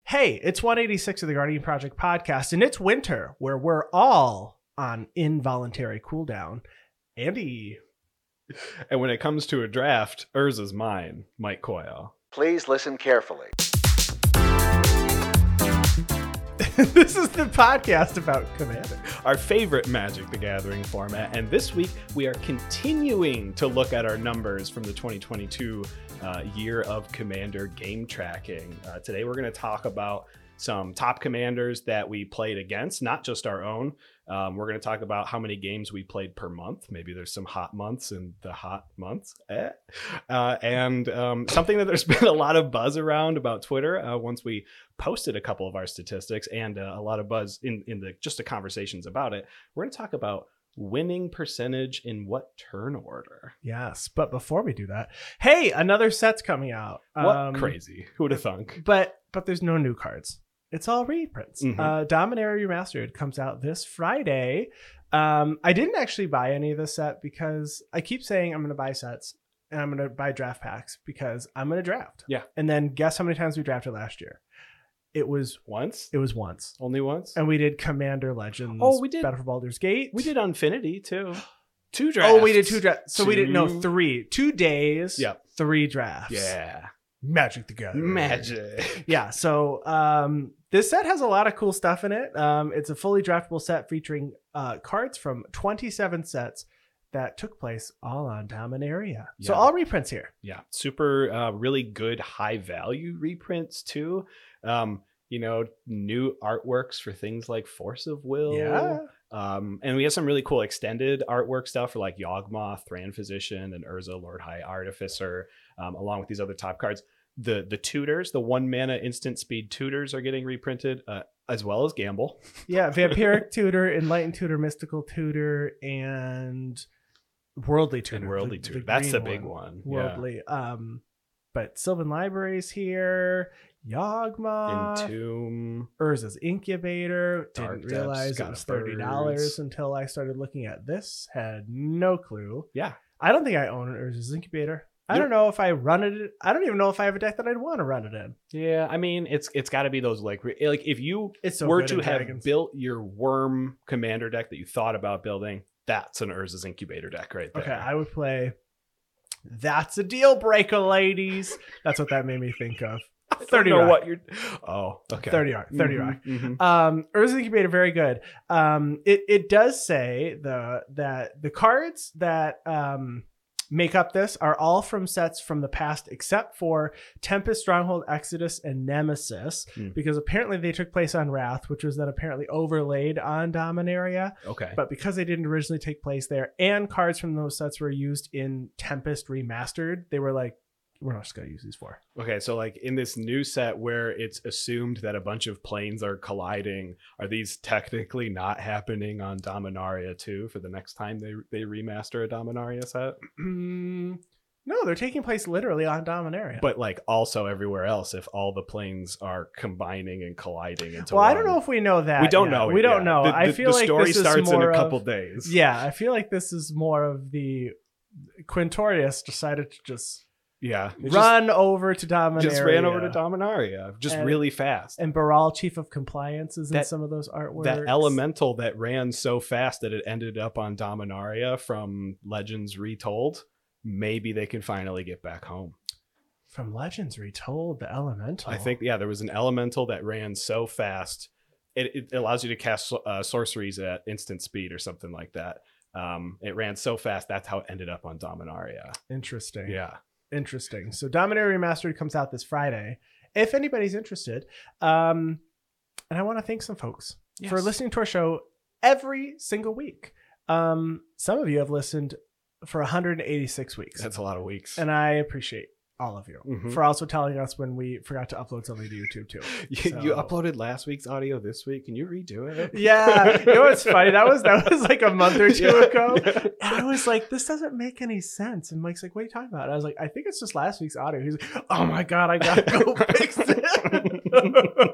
Hey, it's 186 of the Guardian Project podcast, and it's winter, where we're all on involuntary cooldown. Andy. And when it comes to a draft, Urza's mine, Mike Coyle. Please listen carefully. This is the podcast about Commander. Our favorite Magic the Gathering format. And this week, we are continuing to look at our numbers from the 2022 year of Commander game tracking. Today, we're going to talk about some top commanders that we played against, not just our own. We're going to talk about how many games we played per month. Maybe there's some hot months in the hot months. And something that there's been a lot of buzz around about Twitter once we posted a couple of our statistics and a lot of buzz in the conversations about it. We're going to talk about winning percentage in what turn order. Yes, but before we do that, hey, another set's coming out. What crazy. Who would have thunk? But there's no new cards. It's all reprints. Mm-hmm. Dominaria Remastered comes out this Friday. I didn't actually buy any of this set because I keep saying I'm going to buy sets and I'm going to buy draft packs because I'm going to draft. Yeah. And then guess how many times we drafted last year? It was once. Only once. And And we did Commander Legends. Oh, we did. Battle for Baldur's Gate. we did Infinity too. 2 drafts. Oh, we did 2 drafts. So we didn't know 3. 2 days. Yep. 3 drafts. Yeah. Magic the Gathering. Magic. Yeah, so this set has a lot of cool stuff in it. It's a fully draftable set featuring cards from 27 sets that took place all on Dominaria. So Yeah. all reprints here. Yeah, super, really good high value reprints too. New artworks for things like Force of Will. Yeah. And we have some really cool extended artwork stuff for like Yawgmoth, Thran Physician, and Urza, Lord High Artificer, along with these other top cards. The tutors, the 1 mana instant speed tutors are getting reprinted, as well as Gamble. Yeah, Vampiric Tutor, Enlightened Tutor, Mystical Tutor, and Worldly Tutor. And Worldly the Tutor. That's the green big one. Worldly. But Sylvan Library's here. Yawgmoth. Entomb. Urza's Incubator. Dark Didn't realize Depths, it was Scott of $30 Birds. until I started looking at this. Had no clue. Yeah. I don't think I own an Urza's Incubator. I Yep. don't know if I run it. I don't even know if I have a deck that I'd want to run it in. Yeah, I mean, it's got to be those like if you It's so were good to in have Dragons. built your Worm Commander deck that you thought about building, that's an Urza's Incubator deck right there. Okay, I would play. That's a deal breaker, ladies. That's what that made me think of. I don't 30 know rock. what you're. Oh, okay. 30 rock. 30 Mhm, rock. mhm. Urza's Incubator, very good. It does say that the cards that make up this are all from sets from the past, except for Tempest, Stronghold, Exodus, and Nemesis, because apparently they took place on Wrath, which was then apparently overlaid on Dominaria. Okay. But because they didn't originally take place there, and cards from those sets were used in Tempest Remastered, they were like, we're not just going to use these 4. Okay, so like in this new set where it's assumed that a bunch of planes are colliding, are these technically not happening on Dominaria too for the next time they remaster a Dominaria set? No, they're taking place literally on Dominaria. But like also everywhere else if all the planes are combining and colliding into well, I don't one. know if we know that. We don't yet. know. We don't know. I feel the like story this is starts in more a couple of, days. Yeah, I feel like this is more of the Quintorius decided to just Yeah. It run over to Dominaria. just ran over to Dominaria just And- really fast. And Baral, Chief of Compliance, is in That- some of those artworks. That elemental that ran so fast that it ended up on Dominaria from Legends Retold, maybe they can finally get back home. From Legends Retold, the elemental. I think, yeah, there was an elemental that ran so fast. It allows you to cast sorceries at instant speed or something like that. It ran so fast, that's how it ended up on Dominaria. Interesting. Yeah. Interesting. So Dominaria Remastered comes out this Friday. If anybody's interested, and I want to thank some folks for Yes. listening to our show every single week. Some of you have listened for 186 weeks, That's a lot of weeks. and I appreciate all of you Mhm. for also telling us when we forgot to upload something to YouTube too. You uploaded last week's audio this week. Can you redo it? Yeah, you know what's funny? That was like a month or two Yeah. ago. And I was like, this doesn't make any sense. And Mike's like, what are you talking about? And I was like, I think it's just last week's audio. He's like, oh my God, I gotta go fix it.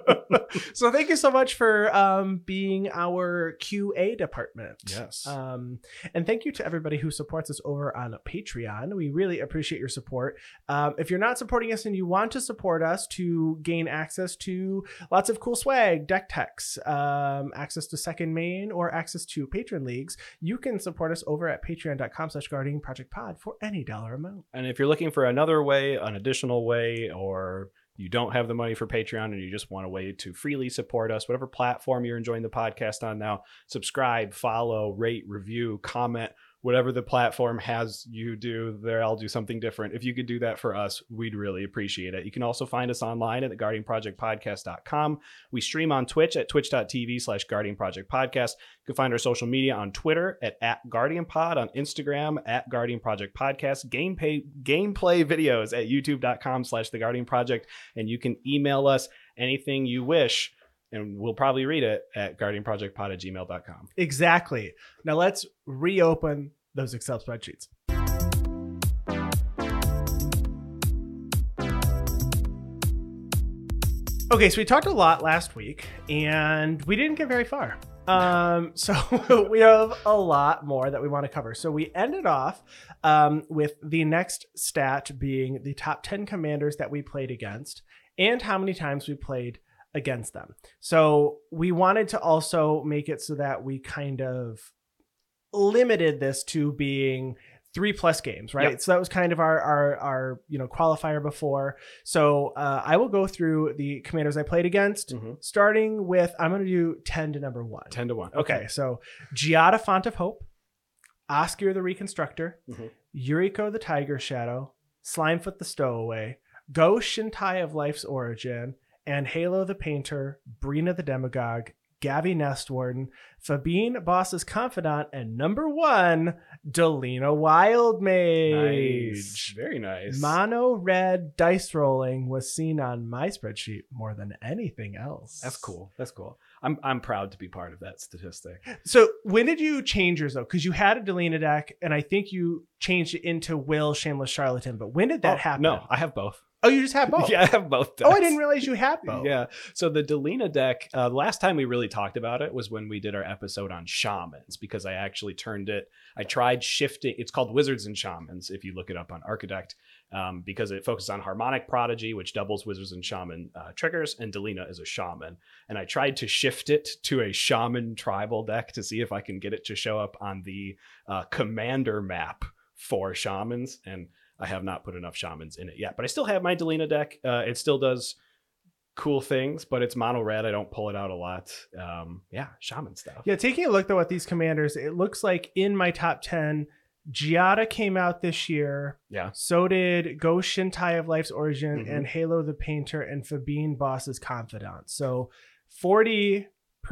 So thank you so much for being our QA department. Yes. And thank you to everybody who supports us over on Patreon. We really appreciate your support. If you're not supporting us and you want to support us to gain access to lots of cool swag, deck techs, access to second main, or access to patron leagues, you can support us over at patreon.com/guardianprojectpod for any dollar amount. And if you're looking for another way, an additional way, or you don't have the money for Patreon and you just want a way to freely support us, whatever platform you're enjoying the podcast on now, subscribe, follow, rate, review, comment, whatever the platform has you do there. I'll do something different. If you could do that for us, we'd really appreciate it. You can also find us online at theguardianprojectpodcast.com. We stream on Twitch at twitch.tv/guardianprojectpodcast. You can find our social media on Twitter at @GuardianPod, on Instagram at GuardianProjectPodcast, gameplay videos at youtube.com/theguardianproject. And you can email us anything you wish, and we'll probably read it at guardianprojectpod@gmail.com. Exactly. Now let's reopen those Excel spreadsheets. Okay, so we talked a lot last week, and we didn't get very far. So we have a lot more that we want to cover. So we ended off with the next stat being the top 10 commanders that we played against and how many times we played against them. So we wanted to also make it so that we kind of limited this to being 3+ games, right? Yep. So that was kind of our qualifier before. So I will go through the commanders I played against, starting with, I'm going to do 10 to number 1. 10 to 1. Okay. So Giada, Font of Hope, Oscar the Reconstructor, Yuriko the Tiger Shadow, Slimefoot the Stowaway, Go Shintai of Life's Origin, and Halo the Painter, Brina the Demagogue, Gavi Nestwarden, Fabine Boss's Confidant, and number 1, Delina Wildmage. Nice. Very nice. Mono red dice rolling was seen on my spreadsheet more than anything else. That's cool. That's cool. I'm proud to be part of that statistic. So when did you change yours though? Because you had a Delina deck, and I think you changed it into Will Shameless Charlatan. But when did that happen? No, I have both. Oh, you just have both? Yeah, I have both decks. Oh, I didn't realize you had both. Yeah. So the Delina deck, last time we really talked about it was when we did our episode on shamans, because I actually turned it. I tried shifting. It's called Wizards and Shamans if you look it up on Archidect, because it focuses on Harmonic Prodigy, which doubles Wizards and Shaman triggers, and Delina is a shaman. And I tried to shift it to a shaman tribal deck to see if I can get it to show up on the commander map for shamans, and I have not put enough shamans in it yet, but I still have my Delina deck. It still does cool things, but it's mono red. I don't pull it out a lot. Shaman stuff. Yeah, taking a look though at these commanders, it looks like in my top 10, Giada came out this year. Yeah. So did Go Shintai of Life's Origin and Halo the Painter and Fabine Boss's Confidant. So 40%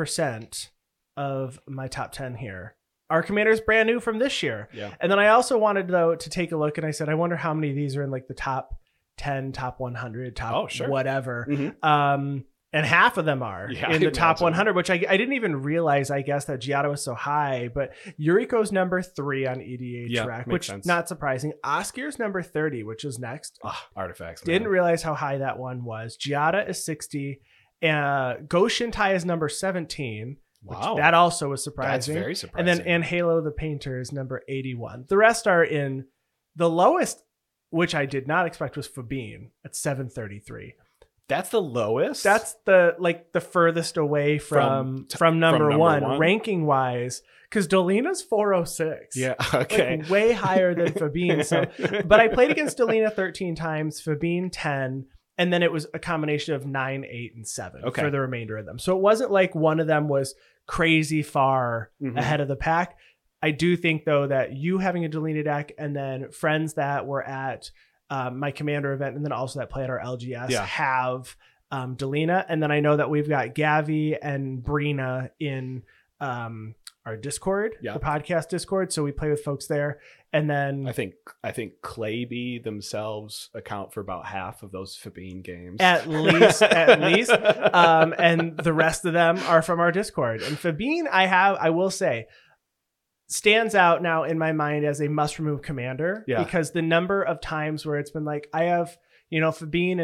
of my top 10 here. Our commander's brand new from this year. Yeah. And then I also wanted, though, to take a look, and I said, I wonder how many of these are in like the top 10, top 100, top whatever. And half of them are in the top 100, which I didn't even realize, I guess, that Giada was so high. But Yuriko's number 3 on EDH Rec, which sense. Not surprising. Oscar's number 30, which is next. Artifacts. Didn't realize how high that one was. Giada is 60. Go Shintai is number 17. Wow. That also was surprising. That's very surprising. And Halo the Painter is number 81. The rest are in the lowest, which I did not expect, was Fabine at 733. That's the lowest? That's the furthest away from number one ranking wise, because Delina's 406. Yeah, okay. Like way higher than Fabine. So, but I played against Delina 13 times, Fabine 10. And then it was a combination of 9, 8, and 7 for the remainder of them. So it wasn't like one of them was crazy far ahead of the pack. I do think, though, that you having a Delina deck and then friends that were at my Commander event and then also that play at our LGS have Delina. And then I know that we've got Gavi and Brina in our Discord, the podcast Discord. So we play with folks there. And then I think Clayby themselves account for about half of those Fabine games. At least. And the rest of them are from our Discord. And Fabine, I will say, stands out now in my mind as a must remove commander because the number of times where it's been like, I have, Fabine and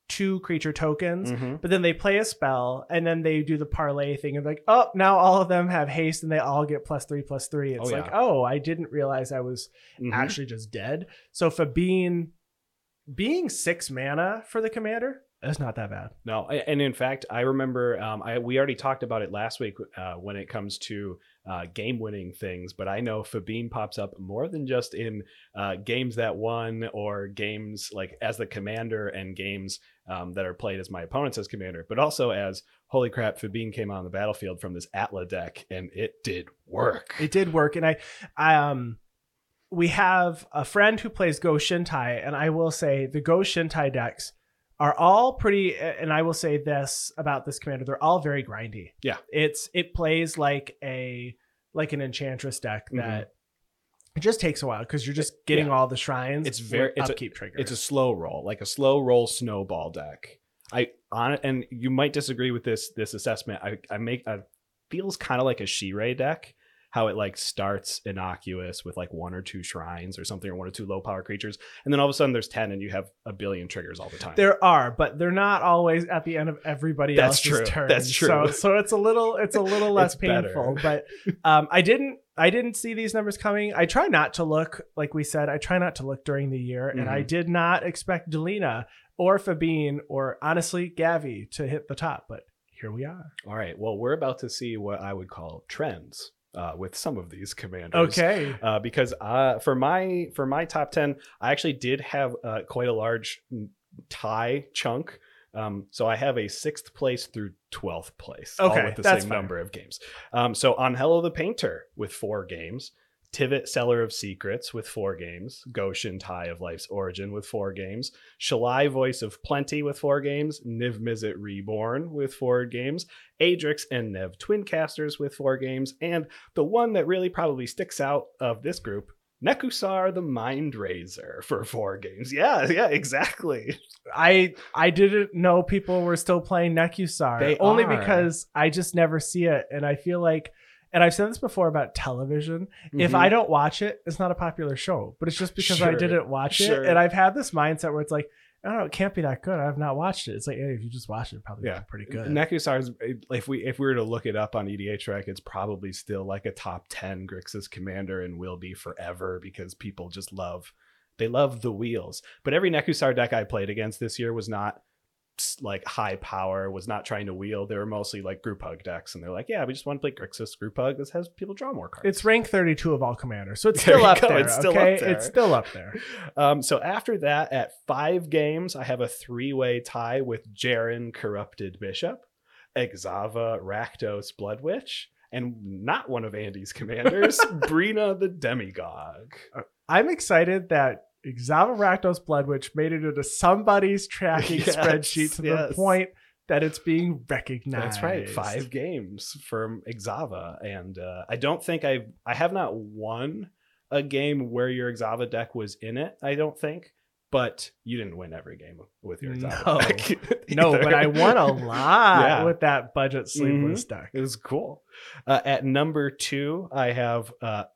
2 creature tokens, Mhm. but then they play a spell and then they do the parlay thing and like, oh, now all of them have haste and they all get +3/+3. It's like, oh, I didn't realize I was Mhm. actually just dead. So Fabine being 6 mana for the commander, that's not that bad. No, and in fact, I remember we already talked about it last week when it comes to game-winning things, but I know Fabine pops up more than just in games that won or games like as the commander and games that are played as my opponents as commander, but also as, holy crap, Fabine came on the battlefield from this Atla deck, and it did work. It did work, and we have a friend who plays Go Shintai, and I will say the Go Shintai decks are all pretty, and I will say this about this commander, they're all very grindy. Yeah. It plays like an Enchantress deck that it just takes a while because you're just getting all the shrines. It's very upkeep trigger. It's a slow roll, like a slow roll snowball deck. And you might disagree with this assessment. I feels kind of like a Shirei deck. How it like starts innocuous with like 1 or 2 shrines or something, or 1 or 2 low power creatures, and then all of a sudden there's 10 and you have a billion triggers all the time. There are, but they're not always at the end of everybody else's turn. That's true. So it's a little less painful. But I didn't see these numbers coming. I try not to look, like we said, I try not to look during the year, and I did not expect Delina or Fabine or honestly Gavi to hit the top, but here we are. All right. Well, we're about to see what I would call trends with some of these commanders. Okay. Because for my top 10, I actually did have quite a large tie chunk. So I have a 6th place through 12th place. Okay, all with the that's same fair. number of games. So Angelo the Painter with 4 games. Tivit, Seller of Secrets with 4 games. Goshen, Tie of Life's Origin with 4 games. Shalai, Voice of Plenty with 4 games. Niv Mizzet Reborn with 4 games. Adrix and Nev Twincasters with 4 games. And the one that really probably sticks out of this group, Nekusar the Mind Razor for 4 games. Yeah, exactly. I didn't know people were still playing Nekusar. They only are. because I just never see it, and I feel like, and I've said this before about television, if I don't watch it, it's not a popular show, but it's just because I Sure, didn't watch sure. it. And I've had this mindset where it's like, I don't know, it can't be that good. I've not watched it. It's like, hey, if you just watch it, probably be pretty good. Nekusar's, if we were to look it up on EDHREC, it's probably still like a top 10 Grixis commander and will be forever because people just love the wheels. But every Nekusar deck I played against this year was not like high power, was not trying to wheel. They were mostly like group hug decks, and they're like, yeah, we just want to play Grixis group hug. This has people draw more cards. It's rank 32 of all commanders, so it's There still you up go. there. It's still okay? up there. It's still up there. So after that, at 5 games, I have a 3-way tie with Jaren, Corrupted Bishop, Exava, Rakdos, Blood Witch, and not one of Andy's commanders, Brina the Demigod. I'm excited that Exava Rakdos Blood Witch made it into somebody's tracking Yes, spreadsheet to the point that it's being recognized. That's right. 5 games from Exava. And I don't think I have not won a game where your Exava deck was in it, I don't think. But you didn't win every game with your Exava deck. No, either. but I won a lot Yeah. with that budget sleeveless deck. It was cool. At number 2, I have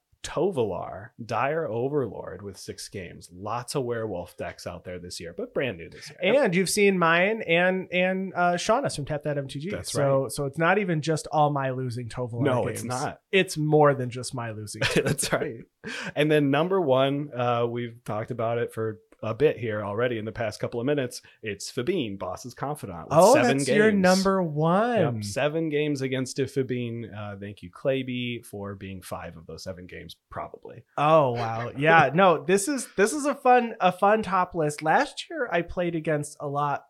Tovolar, Dire Overlord with 6 games. Lots of werewolf decks out there this year, but brand new this year. And you've seen mine and Shauna's from Tap That MTG. That's so it's not even just all my losing Tovolar No, games. it's not. It's more than just my losing. That's right. And then number 1, we've talked about it for a bit here already in the past couple of minutes. It's Fabine, Boss's Confidant, with 7 that's games. your number 1. Yep, 7 games against a Fabine. Thank you, Clayby, for being 5 of those 7 games, probably. Oh wow. Yeah, no, this is a fun top list. Last year I played against a lot.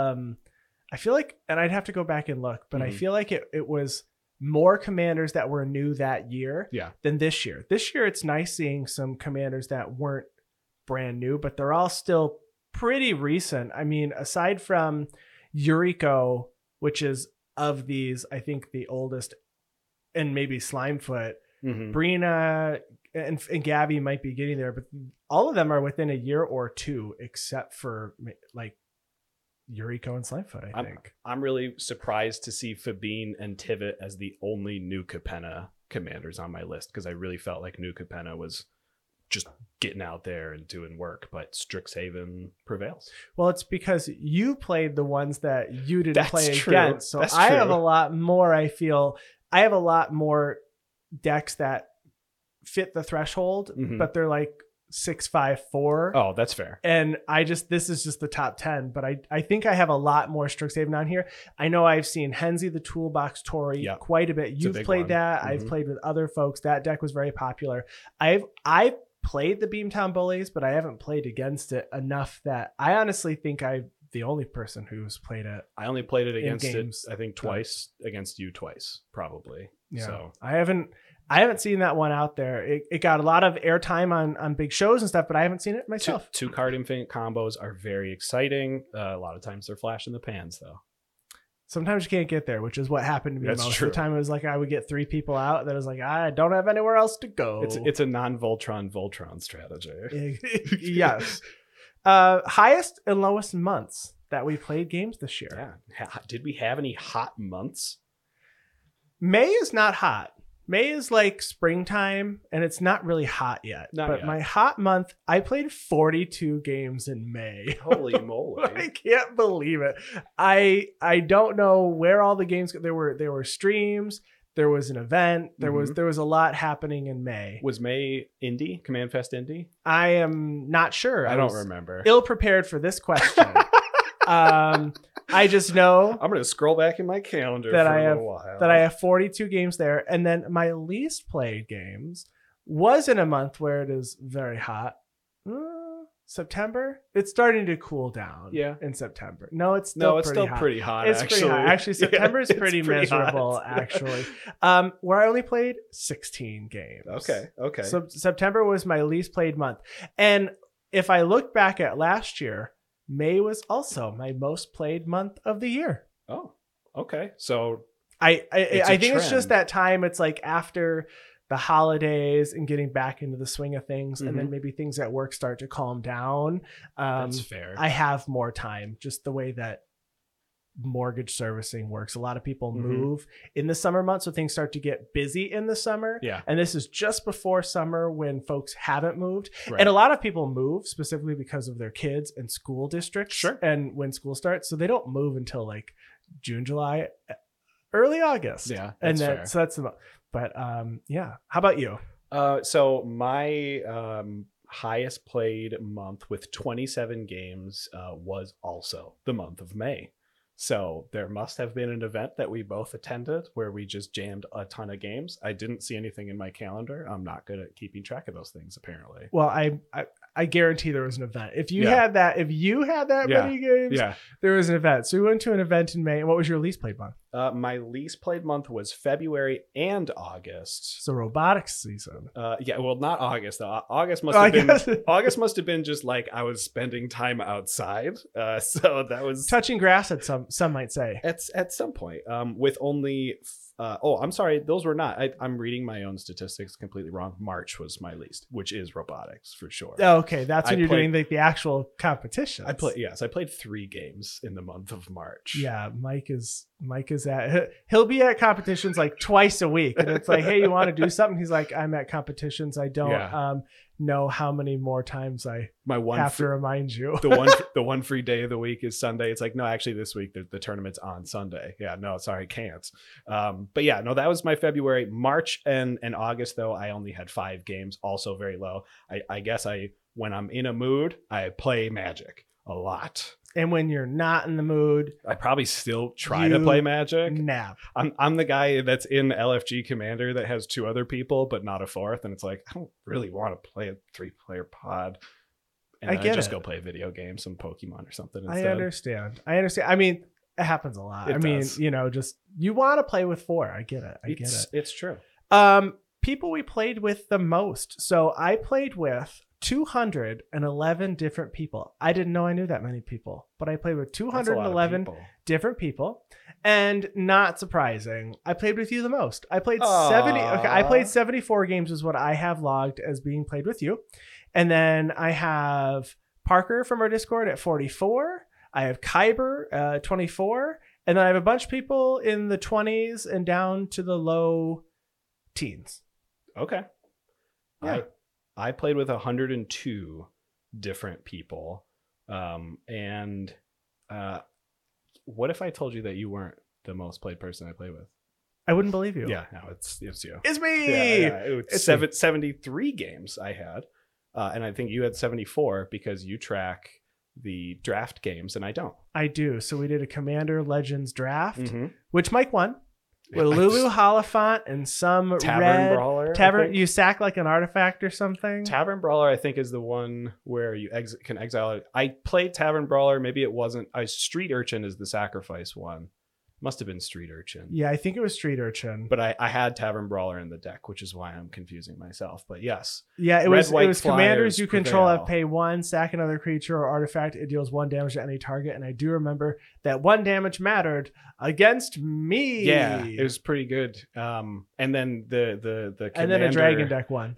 I feel like, and I'd have to go back and look, but I feel like it was more commanders that were new that year than this year. This year it's nice seeing some commanders that weren't brand new, but they're all still pretty recent. I mean, aside from Yuriko, which is of these, I think the oldest, and maybe Slimefoot, Brina and Gavi might be getting there, but all of them are within a year or 2, except for like Yuriko and Slimefoot, I think. I'm really surprised to see Fabine and Tivit as the only new Capenna commanders on my list, because I really felt like new Capenna was just getting out there and doing work, but Strixhaven prevails. Well, it's because you played the ones that you didn't That's play true. against. So That's I have true. a lot more, I have a lot more decks that fit the threshold, Mhm. but they're like 6-5-4. Oh, that's fair. And this is just the top 10, but I think I have a lot more Strixhaven on here. I know I've seen Henzi the Toolbox Tori Yeah. quite a bit. a You've big played one. that. I've Mhm. played with other folks. That deck was very popular. I've played the Beamtown Bullies, but I haven't played against it enough that I honestly think I'm the only person who's played it. I only played it against games. it, I think twice, against you twice, probably. Yeah. So I haven't seen that one out there. It got a lot of airtime on big shows and stuff, but I haven't seen it myself. two card infinite combos are very exciting. A lot of times they're flash in the pans, though. Sometimes you can't get there, which is what happened to me That's most true. of the time. It was like I would get 3 people out. That was like, I don't have anywhere else to go. It's a non-Voltron strategy. Yes. Highest and lowest months that we played games this year. Yeah. Did we have any hot months? May is not hot. May is like springtime, and it's not really hot yet. Not but yet. my hot month, I played 42 games in May. Holy moly. I can't believe it. I don't know where all the games there were streams, there was an event, there was a lot happening in May. Was May Indy? Command Fest Indy? I am not sure. I don't was remember. Ill prepared for this question. I just know I'm going to scroll back in my calendar that for I a have little while. that I have 42 games there, and then my least played games was in a month where it is very hot. September. It's starting to cool down. Yeah. In September. No, it's still pretty hot. It's actually. pretty hot. Actually, September is Yeah, pretty it's pretty miserable. hot. Actually, where I only played 16 games. Okay. So September was my least played month, and if I look back at last year, May was also my most played month of the year. Oh, okay. So I It's a think it's just trend. that time. It's like after the holidays and getting back into the swing of things, and then maybe things at work start to calm down. that's fair. I have more time, just the way that mortgage servicing works. A lot of people move in the summer months, so things start to get busy in the summer. Yeah. And this is just before summer when folks haven't moved. Right. And a lot of people move specifically because of their kids and school districts. Sure. And when school starts. So they don't move until like June, July, early August. Yeah, And that's then, fair. so that's the, but yeah. How about you? So my highest played month with 27 games was also the month of May. So there must have been an event that we both attended where we just jammed a ton of games. I didn't see anything in my calendar. I'm not good at keeping track of those things, apparently. Well, I guarantee there was an event. If you Yeah. had that, many games, Yeah. there was an event. So we went to an event in May. And what was your least played month? My least played month was February and August. So robotics season. Yeah, well, not August though. August must Oh, I have been guess. August must have been just like I was spending time outside. So that was Touching grass at some might say. at some point. With only I'm sorry, those were not. I'm reading my own statistics completely wrong. March was my least, which is robotics for sure. Oh, okay, that's when I you're played- doing the actual competition. I played 3 games in the month of March. Yeah, Mike is at he'll be at competitions like twice a week, and it's like, hey, you want to do something? He's like, I'm at competitions. I don't Yeah. know how many more times I My one have to remind you. the one free day of the week is Sunday. It's like, no, actually this week the tournament's on Sunday. Yeah, no, sorry, can't. But yeah, no, that was my February. March and August though, I only had 5 games, also very low. I guess when I'm in a mood, I play Magic a lot. And when you're not in the mood, I probably still try to play Magic. nap. I'm the guy that's in LFG Commander that has 2 other people, but not a 4th. And it's like, I don't really want to play a 3-player pod. And I then get just it. go play video games, some Pokemon or something I instead. understand. I mean, it happens a lot. It I mean, does. just you want to play with 4. I get it. I get it. It's true. People we played with the most. So I played with 211 different people. I didn't know I knew that many people, but I played with That's a lot of 211 people. different people. And not surprising, I played with you the most. I played Aw. 70. Okay, I played 74 games is what I have logged as being played with you. And then I have Parker from our Discord at 44. I have Kyber 24. And then I have a bunch of people in the 20s and down to the low teens. Okay. Yeah. I played with 102 different people. And what if I told you that you weren't the most played person I played with? I wouldn't believe you. Yeah, no, it's you. It's me. Yeah. It was 73 games I had. And I think you had 74 because you track the draft games and I don't. I do. So we did a Commander Legends draft, Mm-hmm. which Mike won. With Lulu Holophant and some Tavern Brawler. Tavern. You sack like an artifact or something. Tavern Brawler, I think, is the one where you can exile it. I played Tavern Brawler. Maybe it wasn't. Street Urchin is the sacrifice one. Must have been Street Urchin. Yeah, I think it was Street Urchin. But I had Tavern Brawler in the deck, which is why I'm confusing myself. But yes. Yeah, it was commanders you control prevail. have pay 1, sack another creature or artifact. It deals 1 damage to any target. And I do remember that 1 damage mattered against me. Yeah, it was pretty good. And then the commander, and then a dragon deck won.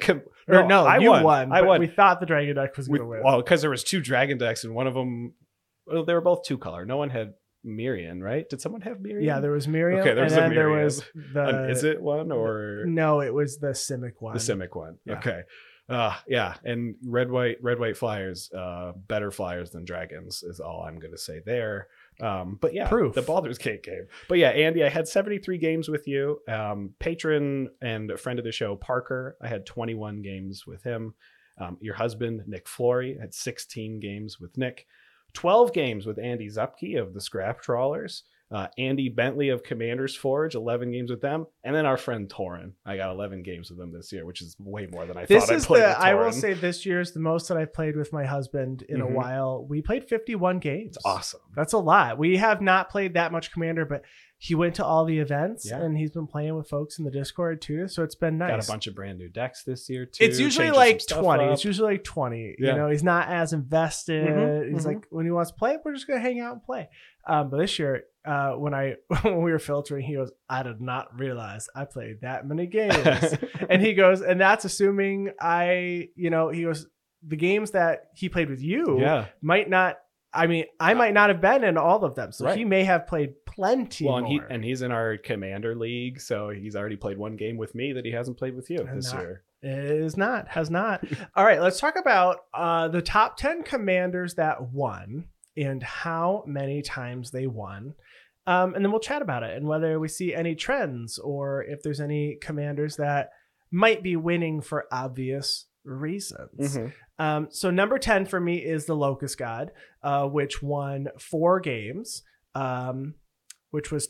You won. I won. We thought the dragon deck was going to win. Well, because there was 2 dragon decks and one of them, well, they were both 2 color. No one had Mirian, right? Did someone have Mirian? Yeah, there was Miriam. Okay, there was and then Miriam. there was the Is it one or no? It was the Simic one. The Simic one. Yeah. Okay. Yeah, and red white flyers, better flyers than dragons is all I'm going to say there. But yeah, Proof. The Baldur's Gate game. But yeah, Andy, I had 73 games with you. Patron and a friend of the show, Parker, I had 21 games with him. Your husband, Nick Flory, had 16 games with Nick. 12 games with Andy Zupke of the Scrap Trawlers. Andy Bentley of Commander's Forge, 11 games with them. And then our friend Torin. I got 11 games with them this year, which is way more than I thought I'd play with Torin. I will say this year is the most that I've played with my husband in a while. We played 51 games. It's awesome. That's a lot. We have not played that much Commander, but he went to all the events and he's been playing with folks in the Discord too. So it's been nice. Got a bunch of brand new decks this year too. It's usually like 20. It's usually like 20. Yeah. You know, he's not as invested. He's like, when he wants to play, we're just going to hang out and play. But this year, when we were filtering, he goes, I did not realize I played that many games. And he goes, and that's assuming he goes, the games that he played with you might not, I might not have been in all of them. So he may have played plenty more. And he's in our Commander League, so he's already played 1 game with me that he hasn't played with you this year. Has not. All right, let's talk about the top 10 commanders that won and how many times they won. And then we'll chat about it and whether we see any trends or if there's any commanders that might be winning for obvious reasons. So number 10 for me is the Locust God, which won 4 games, which was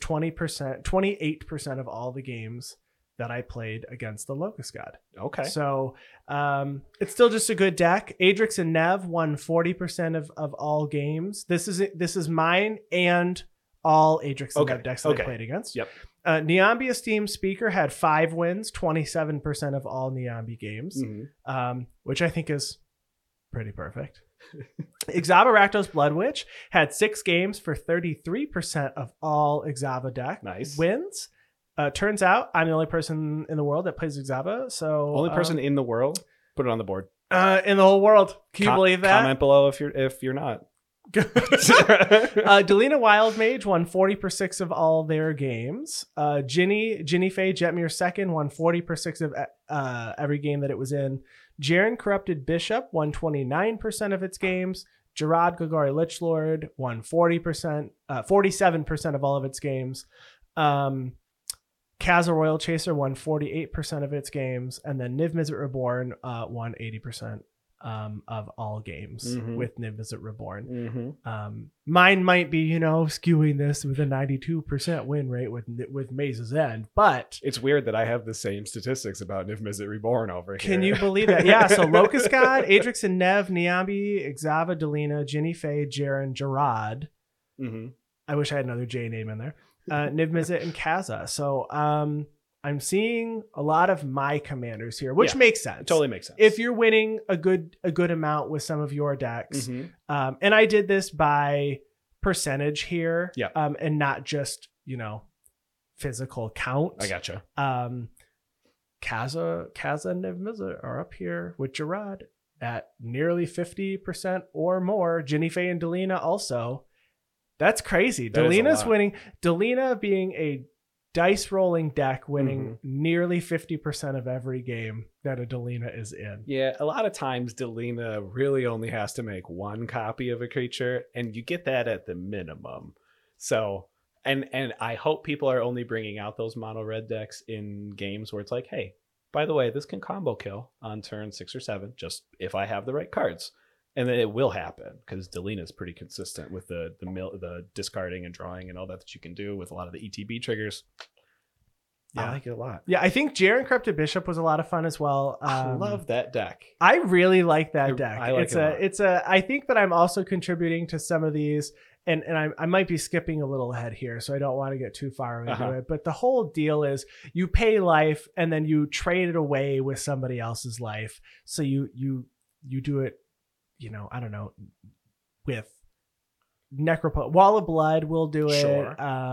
28% of all the games that I played against the Locust God. Okay. So it's still just a good deck. Adrix and Nev won 40% of all games. This is mine and all Adrix and Nev decks that I played against. Yep. Niambi Esteemed Speaker had 5 wins, 27% of all Niambi games, which I think is pretty perfect. Exava Rakdos Blood Witch had 6 games for 33% of all Exava deck wins. Turns out I'm the only person in the world that plays Exava. So only person in the world? Put it on the board. In the whole world. Can you believe that? Comment below if you're not. Delina Wild Mage won 40% of all their games. Ginny Faye Jetmir second won 40% of every game that it was in. Jaren Corrupted Bishop won 29% of its games. Gerard Gagari Lichlord won 47% of all of its games. Kaza Royal Chaser won 48% of its games, and then Niv Mizzet Reborn won 80% of all games with Niv Mizzet Reborn. Mine might be, skewing this with a 92% win rate with Maze's End, but it's weird that I have the same statistics about Niv Mizzet Reborn over here. Can you believe that? Yeah, so Locust God, Adrix and Nev, Niambi, Exava, Delina, Ginny Faye, Jaren, Gerard. I wish I had another J name in there. Niv Mizzet and Kaza. So I'm seeing a lot of my commanders here, which makes sense. It totally makes sense. If you're winning a good amount with some of your decks. And I did this by percentage here. And not just, physical count. I gotcha. Kaza and Niv Mizzet are up here with Gerard at nearly 50% or more. Ginny Faye and Delina also. That's crazy. Delina's winning. Delina being a dice rolling deck winning nearly 50% of every game that a Delina is in. Yeah, a lot of times Delina really only has to make one copy of a creature, and you get that at the minimum. So, and I hope people are only bringing out those mono red decks in games where it's like, hey, by the way, this can combo kill on turn 6 or 7, just if I have the right cards. And then it will happen because Delina is pretty consistent with the discarding and drawing and all that you can do with a lot of the ETB triggers. Yeah, I like it a lot. Yeah, I think Jaren Corrupted Bishop was a lot of fun as well. I love that deck. I really like that deck. I like it's I think that I'm also contributing to some of these, and I might be skipping a little ahead here, so I don't want to get too far into it. But the whole deal is you pay life and then you trade it away with somebody else's life. So you do it, I don't know, with Wall of Blood will do it. Sure.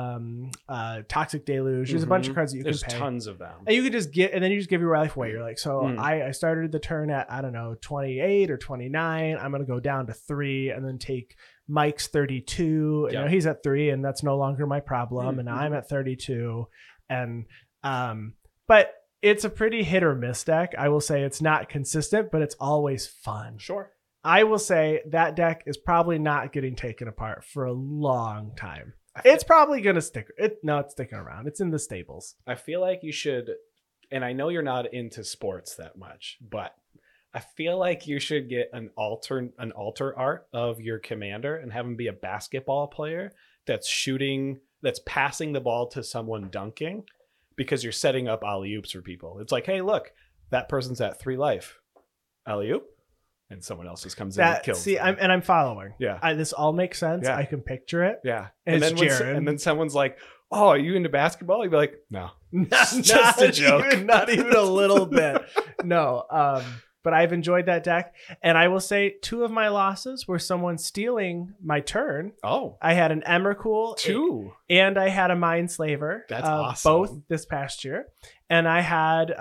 Toxic Deluge. There's a bunch of cards that you There's can pay. tons of them. And you could just and then you just give your life away. You're like, so I started the turn at, I don't know, 28 or 29. I'm going to go down to 3 and then take Mike's 32. Yep. And he's at 3 and that's no longer my problem. And I'm at 32. And, but it's a pretty hit or miss deck. I will say it's not consistent, but it's always fun. Sure. I will say that deck is probably not getting taken apart for a long time. It's probably going to stick. It's sticking around. It's in the stables. I feel like you should, and I know you're not into sports that much, but I feel like you should get an alter art of your commander and have him be a basketball player that's passing the ball to someone dunking, because you're setting up alley-oops for people. It's like, hey, look, that person's at 3 life. Alley-oop. And someone else just comes in and kills them. I'm following. Yeah. This all makes sense. Yeah. I can picture it. Yeah. And then Jaren. and then someone's like, oh, are you into basketball? You'd be like, no. It's just a joke. Not even a little bit. No. But I've enjoyed that deck. And I will say 2 of my losses were someone stealing my turn. Oh. I had an Emrakul. 2. And I had a Mindslaver. That's awesome. Both this past year. And I had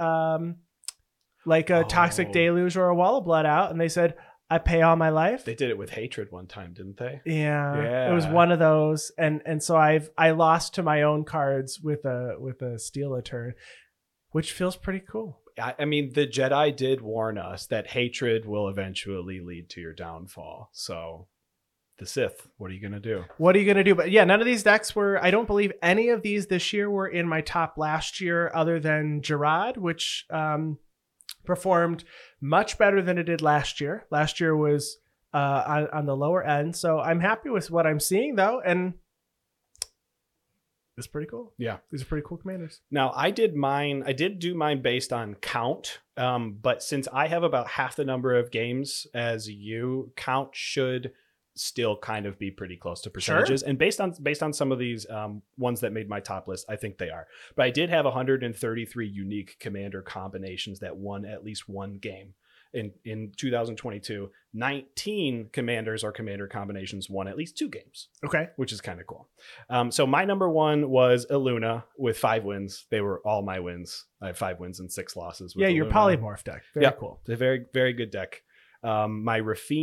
like a Toxic Deluge or a Wall of Blood out. And they said, I pay all my life. They did it with Hatred one time, didn't they? Yeah. It was one of those. And so I lost to my own cards with a steal a turn, which feels pretty cool. I mean, the Jedi did warn us that hatred will eventually lead to your downfall. So the Sith, what are you going to do? What are you going to do? But yeah, none of these decks were, I don't believe any of these this year were in my top last year other than Gerard, which performed much better than it did last year. Last year was on the lower end. So I'm happy with what I'm seeing though. And it's pretty cool. Yeah. These are pretty cool commanders. Now, I did do mine based on count. But since I have about half the number of games as you, count should still kind of be pretty close to percentages. Sure. And based on some of these ones that made my top list, I think they are. But I did have 133 unique commander combinations that won at least one game. In 2022, 19 commanders or commander combinations won at least 2 games. Okay. Which is kind of cool. So my number 1 was Illuna with 5 wins. They were all my wins. I have 5 wins and 6 losses. With your Illuna. polymorph deck. Very cool. It's a very, very good deck. My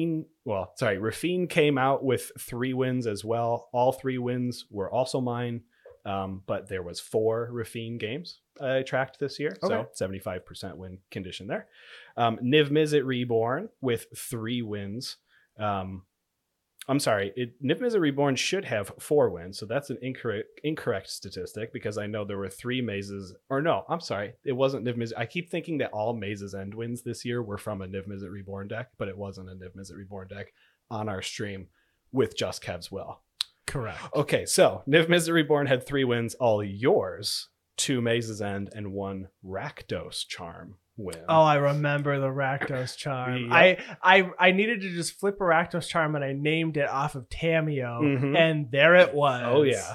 Rafine came out with 3 wins as well. All 3 wins were also mine. But there was 4 Rafine games I tracked this year. Okay. So 75% win condition there. Niv Mizzet Reborn with 3 wins. I'm sorry. Niv Mizzet Reborn should have 4 wins. So that's an incorrect statistic because I know there were 3 mazes. Or no, I'm sorry. It wasn't Niv Mizzet. I keep thinking that all Mazes End wins this year were from a Niv Mizzet Reborn deck, but it wasn't a Niv Mizzet Reborn deck on our stream with Just Kev's Will. Correct. Okay, so Niv Mizzet Reborn had 3 wins, all yours. 2 Mazes End and 1 Rakdos Charm win. Oh, I remember the Rakdos Charm. Yep. I needed to just flip a Rakdos Charm and I named it off of Tameo, and there it was. Oh yeah.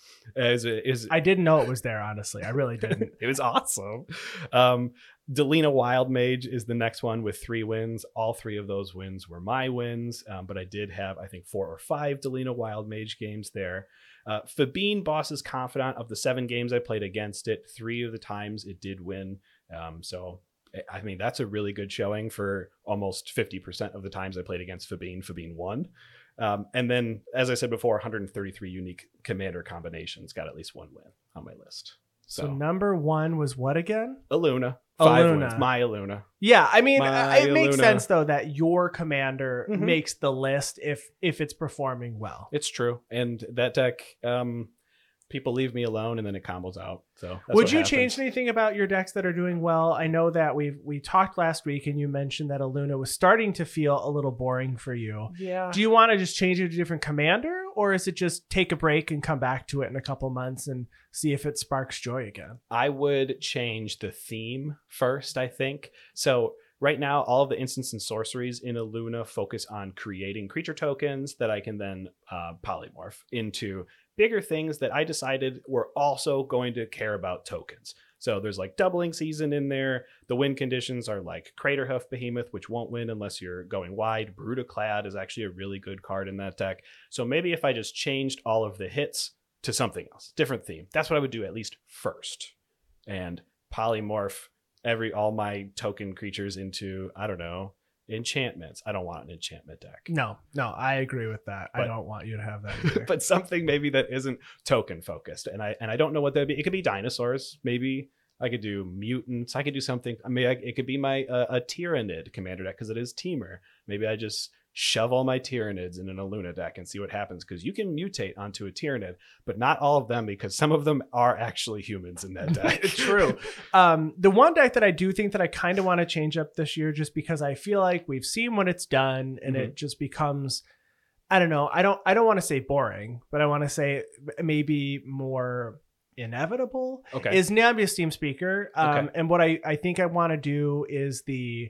I didn't know it was there, honestly. I really didn't. It was awesome. Delina Wild Mage is the next one with 3 wins. All 3 of those wins were my wins, but I did have, I think, 4 or 5 Delina Wild Mage games there. Fabine, Boss's Confidant, of the 7 games I played against it, 3 of the times it did win. So, I mean, that's a really good showing for almost 50% of the times I played against Fabine. Fabine won. And then, as I said before, 133 unique commander combinations got at least 1 win on my list. So number 1 was what again? Illuna. 5 Illuna. wins. My Illuna. Yeah, I mean, My it makes Illuna. sense though that your commander Mhm. makes the list if it's performing well. It's true. And that deck, people leave me alone and then it combos out. So that's Would what you happens. change anything about your decks that are doing well? I know that we talked last week and you mentioned that Illuna was starting to feel a little boring for you. Yeah. Do you want to just change it to a different commander, or is it just take a break and come back to it in a couple months and see if it sparks joy again? I would change the theme first, I think. So right now, all of the instants and sorceries in Illuna focus on creating creature tokens that I can then polymorph into bigger things that I decided were also going to care about tokens. So there's like doubling season in there. The win conditions are like Craterhoof Behemoth, which won't win unless you're going wide. Brutaclad is actually a really good card in that deck. So maybe if I just changed all of the hits to something else, different theme, that's what I would do at least first. And polymorph all my token creatures into, I don't know, enchantments. I don't want an enchantment deck. No, I agree with that. I don't want you to have that either. But something maybe that isn't token focused. And I don't know what that'd be. It could be dinosaurs. Maybe I could do mutants. I could do something. I mean, it could be my a Tyrannid commander deck because it is Teamer. Maybe I just shove all my Tyrannids in an Illuna deck and see what happens, because you can mutate onto a Tyrannid, but not all of them, because some of them are actually humans in that deck. True. The one deck that I do think that I kind of want to change up this year, just because I feel like we've seen when it's done and it just becomes, I don't know. I don't want to say boring, but I want to say maybe more inevitable. Okay. Is Niambia Steam Speaker. Okay. And what I think I want to do is the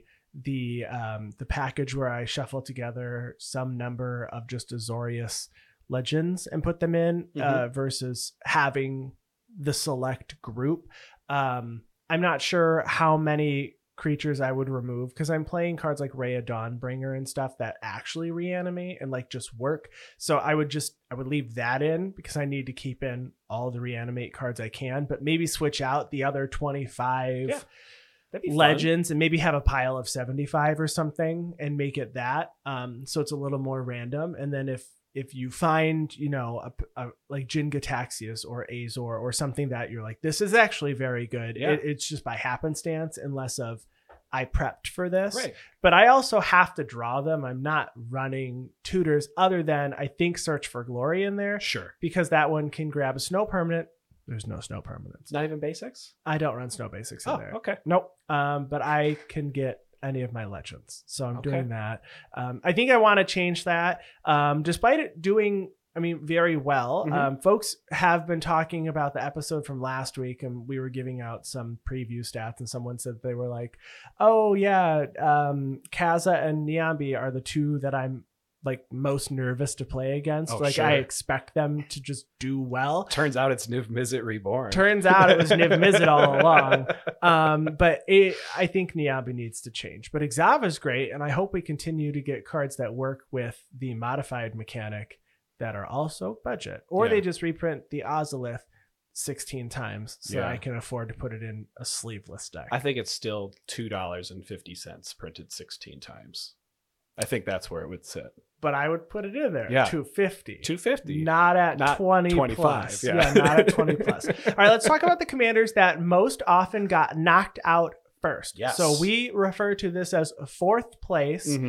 package where I shuffle together some number of just Azorius legends and put them in versus having the select group. I'm not sure how many creatures I would remove, because I'm playing cards like Rhea Dawnbringer and stuff that actually reanimate and like just work. So I would leave that in because I need to keep in all the reanimate cards I can, but maybe switch out the other 25 legends and maybe have a pile of 75 or something and make it that. So it's a little more random. And then if you find, a like Jin Gataxias or Azor or something that you're like, this is actually very good. Yeah. It's just by happenstance and less of I prepped for this. Right. But I also have to draw them. I'm not running tutors other than I think Search for Glory in there. Sure. Because that one can grab a snow permanent. There's no snow permanents. It's not even basics? I don't run snow basics in there. Okay. Nope. But I can get any of my legends. So I'm doing that. I think I want to change that. Despite it doing, very well. Folks have been talking about the episode from last week, and we were giving out some preview stats, and someone said they were like, oh yeah, Kaza and Niambi are the two that I'm like most nervous to play against. Sure. I expect them to just do well. Turns out it's Niv Mizzet reborn. Turns out it was Niv Mizzet all along. But I think Niambi needs to change. But Ixava's great, and I hope we continue to get cards that work with the modified mechanic that are also budget. Or they just reprint the Ozolith 16 times so I can afford to put it in a sleeveless deck. I think it's still $2.50 printed 16 times. I think that's where it would sit. But I would put it in there. Yeah. $2.50. Not at 20 25 plus. Yeah. Not at 20 plus. All right, let's talk about the commanders that most often got knocked out first. Yes. So we refer to this as fourth place.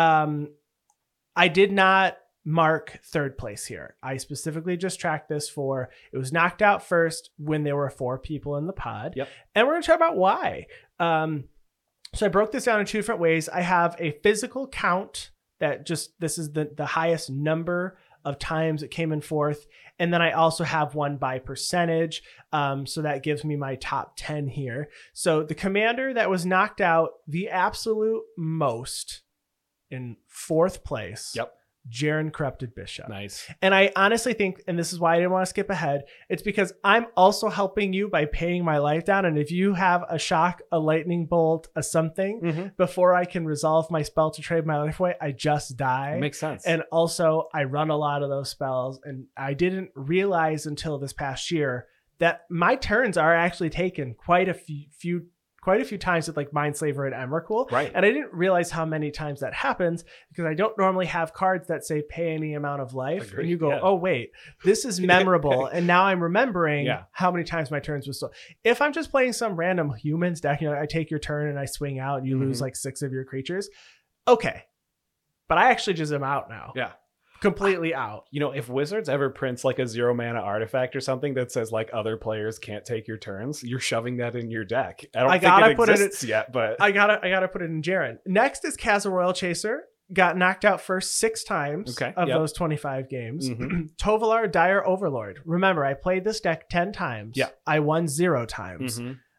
I did not mark third place here. I specifically just tracked this for it was knocked out first when there were 4 people in the pod. Yep. And we're going to talk about why. So I broke this down in 2 different ways. I have a physical count that this is the highest number of times it came in fourth. And then I also have one by percentage. So that gives me my top 10 here. So the commander that was knocked out the absolute most in fourth place. Yep. Jaren Corrupted Bishop. Nice. And I honestly think, and this is why I didn't want to skip ahead, it's because I'm also helping you by paying my life down. And if you have a shock, a lightning bolt, a something, before I can resolve my spell to trade my life away, I just die. Makes sense. And also I run a lot of those spells. And I didn't realize until this past year that my turns are actually taken quite quite a few times with like Mindslaver and Emrakul. Right. And I didn't realize how many times that happens because I don't normally have cards that say pay any amount of life. Agreed. And you go, Yeah. oh, wait, this is memorable. And now I'm remembering Yeah. how many times my turns was so. If I'm just playing some random humans deck, you know, I take your turn and I swing out and you lose like 6 of your creatures. Okay. But I actually just am out now. Yeah. Completely out. You know, if Wizards ever prints like a 0 mana artifact or something that says like other players can't take your turns, you're shoving that in your deck. I don't think it exists yet, but I gotta put it in Jaren. Next is Castle Royal Chaser. Got knocked out first 6 times of those 25 games. Tovolar Dire Overlord. Remember, I played this deck 10 times. Yeah. I won 0 times.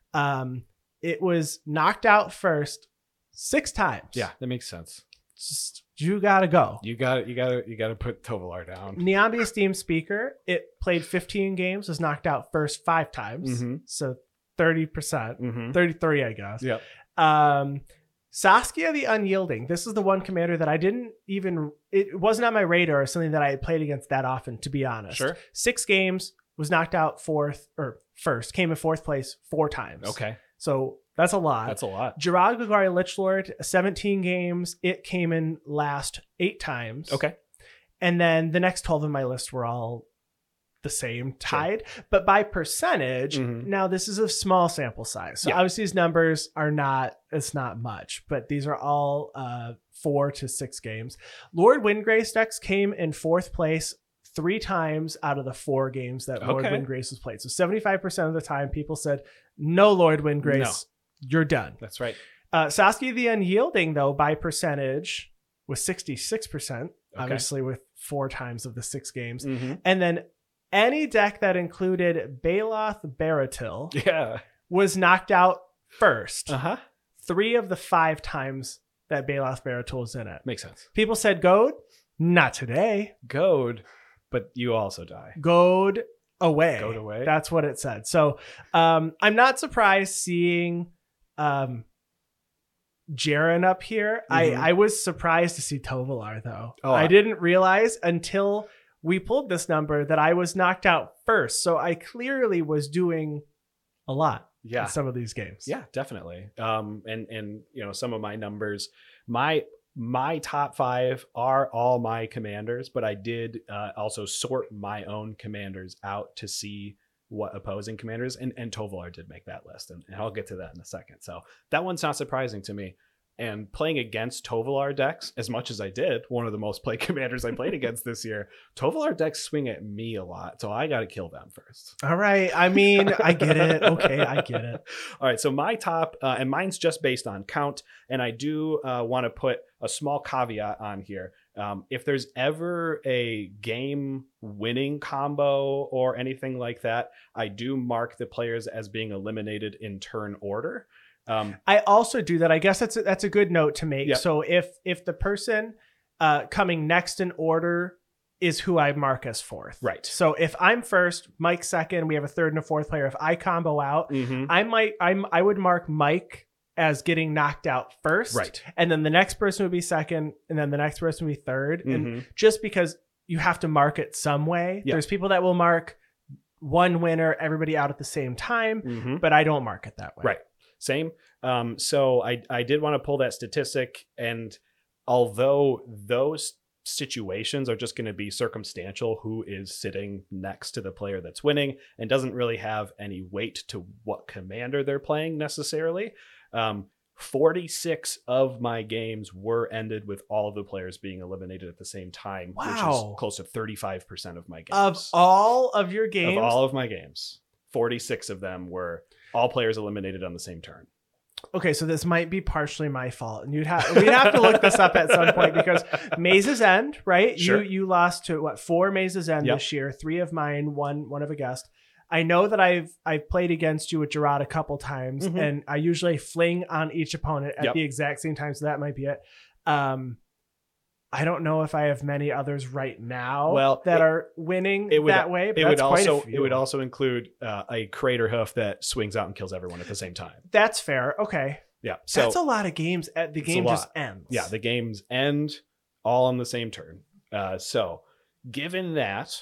It was knocked out first 6 times. Yeah, that makes sense. Just, you gotta go. You gotta put Tovolar down. Niambi Esteemed Speaker. It played 15 games, was knocked out first 5 times. So 30%, 33, I guess. Yep. Saskia the Unyielding. This is the one commander that I didn't even, it wasn't on my radar or something that I had played against that often, to be honest. Sure. 6 games, was knocked out first, came in 4th place 4 times. Okay. So that's a lot. That's a lot. Gerard Golgari Lichlord, 17 games. It came in last 8 times. Okay. And then the next 12 on my list were all the same, tied. Sure. But by percentage, now this is a small sample size. So obviously these numbers are not, it's not much, but these are all 4 to 6 games. Lord Windgrace decks came in 4th place 3 times out of the 4 games that Lord Windgrace was played. So 75% of the time people said, no Lord Windgrace, you're done. That's right. Saskia the Unyielding, though, by percentage was 66%, obviously with 4 times of the 6 games. And then any deck that included Baloth Baratil was knocked out first. 3 of the 5 times that Baloth Baratil was in it. Makes sense. People said Goad, not today. Goad, but you also die. Goad away. Goad away. That's what it said. So I'm not surprised seeing Jaren up here. I was surprised to see Tovolar, though. I didn't realize until we pulled this number that I was knocked out first. So I clearly was doing a lot in some of these games. Yeah, definitely. And you know, some of my numbers, my top 5 are all my commanders, but I did also sort my own commanders out to see what opposing commanders, and Tovolar did make that list, and I'll get to that in a second. So that one's not surprising to me. And playing against Tovolar decks, as much as I did, one of the most played commanders I played against this year, Tovolar decks swing at me a lot, so I got to kill them first. All right. I mean, I get it. Okay, I get it. All right, so my top, and mine's just based on count, and I do want to put a small caveat on here. If there's ever a game winning combo or anything like that, I do mark the players as being eliminated in turn order. I also do that. I guess that's a good note to make. So if the person coming next in order is who I mark as 4th. Right. So if I'm first, Mike's second, we have a 3rd and a 4th player. If I combo out, I would mark Mike as getting knocked out first. Right. And then the next person would be second, and then the next person would be 3rd. And just because you have to mark it some way, there's people that will mark one winner, everybody out at the same time, but I don't mark it that way. Right. Same. So I did want to pull that statistic, and although those situations are just going to be circumstantial, who is sitting next to the player that's winning and doesn't really have any weight to what commander they're playing necessarily. 46 of my games were ended with all of the players being eliminated at the same time, which is close to 35% of my games. Of all of your games? Of all of my games. 46 of them were all players eliminated on the same turn. Okay, so this might be partially my fault, and we'd have to look this up at some point, because Maze's End, right? Sure. You lost to 4 Maze's End this year, 3 of mine, one of a guest. I know that I've played against you with Gerard a couple times, and I usually fling on each opponent at the exact same time, so that might be it. I don't know if I have many others right now that are winning that way. But it would also include a Crater Hoof that swings out and kills everyone at the same time. That's fair. Okay. Yeah. So that's a lot of games. The game just ends. Yeah, the games end all on the same turn. So given that,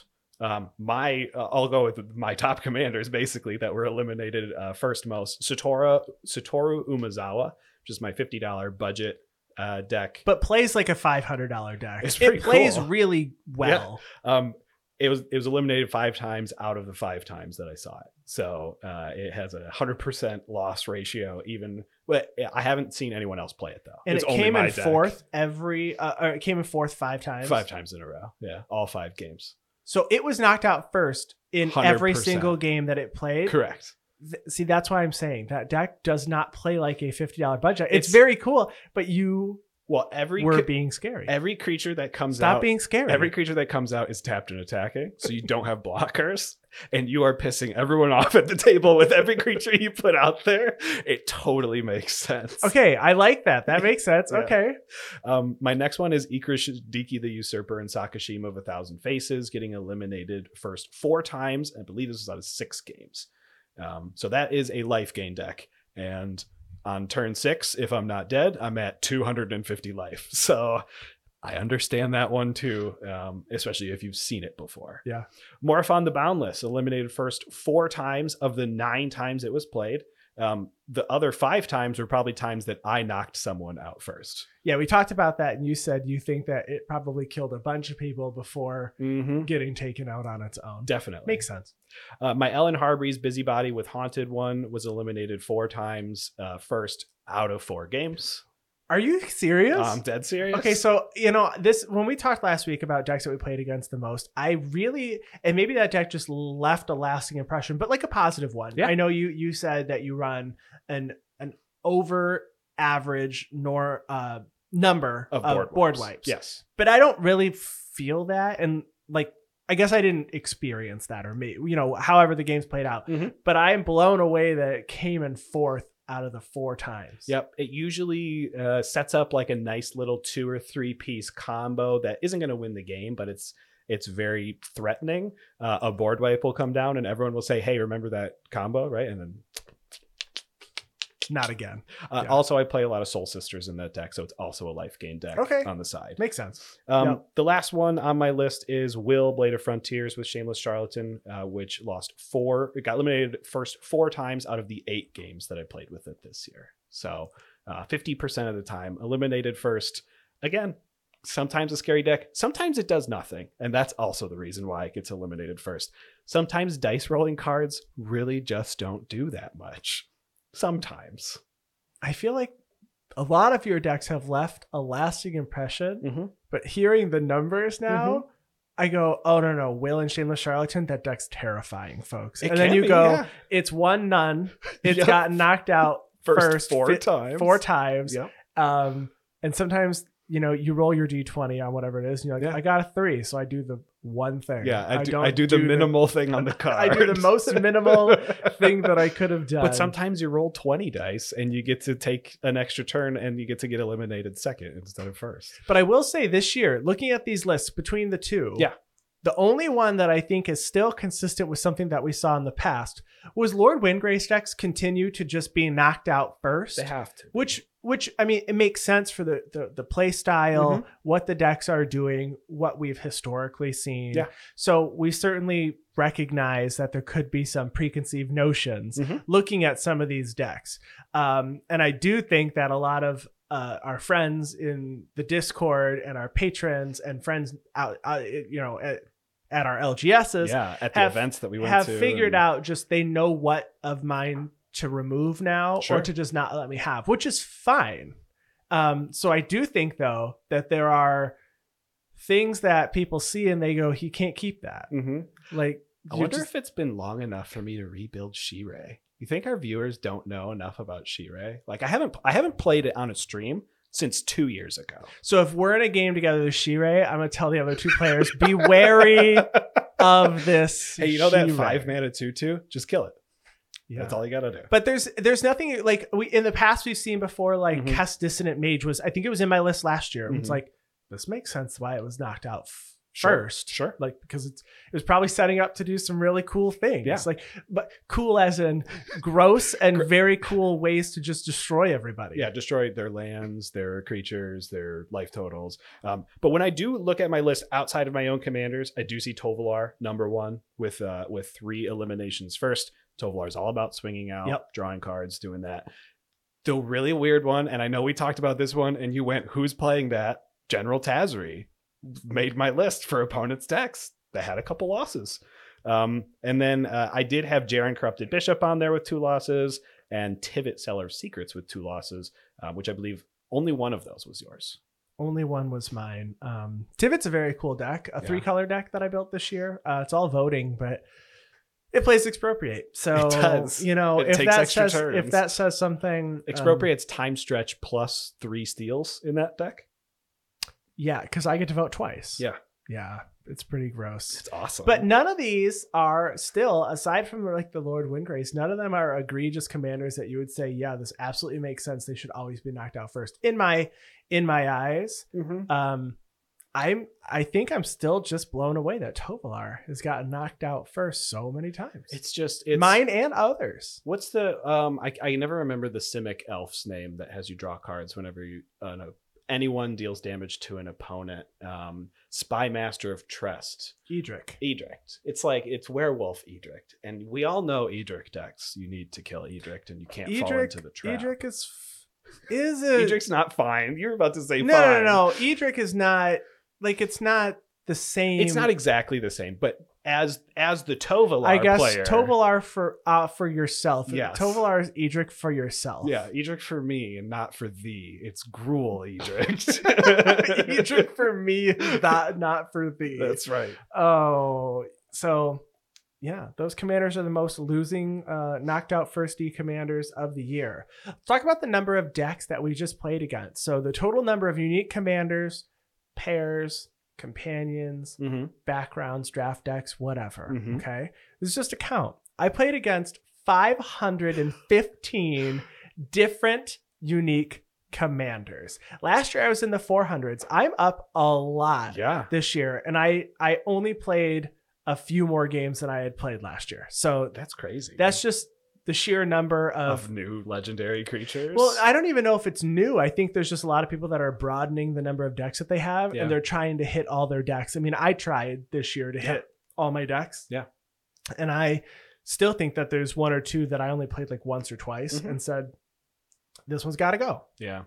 I'll go with my top commanders basically that were eliminated first most. Satoru Umezawa, which is my $50 budget deck. But plays like a $500 deck. It plays cool. really well. Yeah. It was eliminated 5 times out of the 5 times that I saw it. So it has a 100% loss ratio. But I haven't seen anyone else play it though. And it's it only came my in deck. fourth it came in fourth 5 times. 5 times in a row. Yeah, all 5 games. So it was knocked out first in every 100%. single game that it played. Correct. See, that's why I'm saying that deck does not play like a $50 budget. It's very cool, but you were being scary. Every creature that comes Stop out. being scary. Every creature that comes out is tapped and attacking, so you don't have blockers, and you are pissing everyone off at the table with every creature you put out there. It totally makes sense. Okay, I like that. That makes sense. Yeah. Okay. My next one is Ikrishiki the Usurper and Sakashima of 1,000 Faces, getting eliminated first 4 times. I believe this is out of 6 games. So that is a life gain deck. And on turn 6, if I'm not dead, I'm at 250 life. So I understand that one too, especially if you've seen it before. Yeah. Morphon the Boundless, eliminated first 4 times of the 9 times it was played. The other 5 times were probably times that I knocked someone out first. Yeah, we talked about that, and you said you think that it probably killed a bunch of people before getting taken out on its own. Definitely. Makes sense. My Ellen Hargreaves Busybody with Haunted one was eliminated 4 times first out of 4 games. Are you serious? I'm dead serious. Okay, so this when we talked last week about decks that we played against the most, I really, and maybe that deck just left a lasting impression, but like a positive one. Yeah. I know you said that you run an over average number of board wipes. Yes, but I don't really feel that, and like I guess I didn't experience that, or however the game's played out. But I am blown away that it came in 4th out of the 4 times. Yep. It usually sets up like a nice little 2 or 3 piece combo that isn't going to win the game, but it's very threatening. A board wipe will come down and everyone will say, hey, remember that combo, right? And then not again. Also, I play a lot of Soul Sisters in that deck, so it's also a life gain deck on the side. Makes sense. The last one on my list is Will, Blade of Frontiers with Shameless Charlatan, which lost 4. It got eliminated first 4 times out of the 8 games that I played with it this year. So 50% of the time, eliminated first. Again, sometimes a scary deck. Sometimes it does nothing, and that's also the reason why it gets eliminated first. Sometimes dice rolling cards really just don't do that much. Sometimes. I feel like a lot of your decks have left a lasting impression, but hearing the numbers now, I go, oh no, Will and Shameless Charlatan, that deck's terrifying, folks. And then you go, it's 1 none. It's gotten knocked out first 4 times. 4 times. Yep. And sometimes, you roll your D20 on whatever it is, and you're like, I got a 3, so I do the one thing. Yeah, I do the minimal thing on the card. I do the most minimal thing that I could have done. But sometimes you roll 20 dice and you get to take an extra turn and you get to get eliminated second instead of first. But I will say this year, looking at these lists between the two, the only one that I think is still consistent with something that we saw in the past was Lord Windgrace decks continue to just be knocked out first. They have to. Which I mean, it makes sense for the play style, what the decks are doing, what we've historically seen. Yeah. So we certainly recognize that there could be some preconceived notions looking at some of these decks. And I do think that a lot of our friends in the Discord and our patrons and friends out, at our LGSs, at the events that we went to, have figured out just they know what of mine to remove now or to just not let me have, which is fine. So I do think though that there are things that people see and they go, he can't keep that. Like, I wonder if it's been long enough for me to rebuild Shirei. You think our viewers don't know enough about Shirei? Like I haven't played it on a stream since 2 years ago. So if we're in a game together with Shirei, I'm gonna tell the other 2 players, be wary of this. Hey, that 5-mana 2/2? Just kill it. Yeah. That's all you gotta do. But there's nothing like in the past we've seen before, like Kess Dissonant Mage I think it was in my list last year. It's like, this makes sense why it was knocked out first. Sure. Like, because it was probably setting up to do some really cool things. Yeah. Like, but cool as in gross and very cool ways to just destroy everybody. Yeah, destroy their lands, their creatures, their life totals. But when I do look at my list outside of my own commanders, I do see Tovolar number 1 with 3 eliminations. First, Tovolar is all about swinging out, drawing cards, doing that. The really weird one, and I know we talked about this one, and you went, who's playing that? General Tazri made my list for opponents' decks that had a couple losses. And then I did have Jaren Corrupted Bishop on there with 2 losses, and Tivit Seller of Secrets with 2 losses, which I believe only one of those was yours. Only one was mine. Tivit's a very cool deck, a 3-color deck that I built this year. It's all voting, but it plays Expropriate. So, it does. You know, if that says something. Expropriate's Time Stretch plus 3 steals in that deck. Yeah, because I get to vote twice. Yeah. Yeah, it's pretty gross. It's awesome. But none of these are still, aside from like the Lord Windgrace, none of them are egregious commanders that you would say, yeah, this absolutely makes sense. They should always be knocked out first. In my eyes, I think I'm still just blown away that Tovolar has gotten knocked out first so many times. It's mine and others. What's the I never remember the Simic elf's name that has you draw cards whenever you anyone deals damage to an opponent. Spy Master of Trest. Edric. It's Werewolf Edric. And we all know Edric decks. You need to kill Edric and you can't fall into the trap. Edric is Edric's not fine. You're about to say fine. No. Edric is not, like, it's not the same. It's not exactly the same, but as the Tovolar I guess player, Tovolar for yourself. Yes. Tovolar is Edric for yourself. Yeah, Edric for me and not for thee. It's Gruul Edric. Edric for me, not for thee. That's right. Oh, so yeah, those commanders are the most losing, knocked out first D commanders of the year. Let's talk about the number of decks that we just played against. So the total number of unique commanders, pairs, companions, backgrounds, draft decks, whatever. Okay, this is just a count. I played against 515 different unique commanders. Last year I was in the 400s. I'm up a lot this year, and I only played a few more games than I had played last year. So that's crazy. That's just the sheer number of new legendary creatures. Well, I don't even know if it's new. I think there's just a lot of people that are broadening the number of decks that they have, and they're trying to hit all their decks. I mean, I tried this year to hit all my decks. Yeah. And I still think that there's 1 or 2 that I only played like once or twice and said, this one's got to go. Yeah.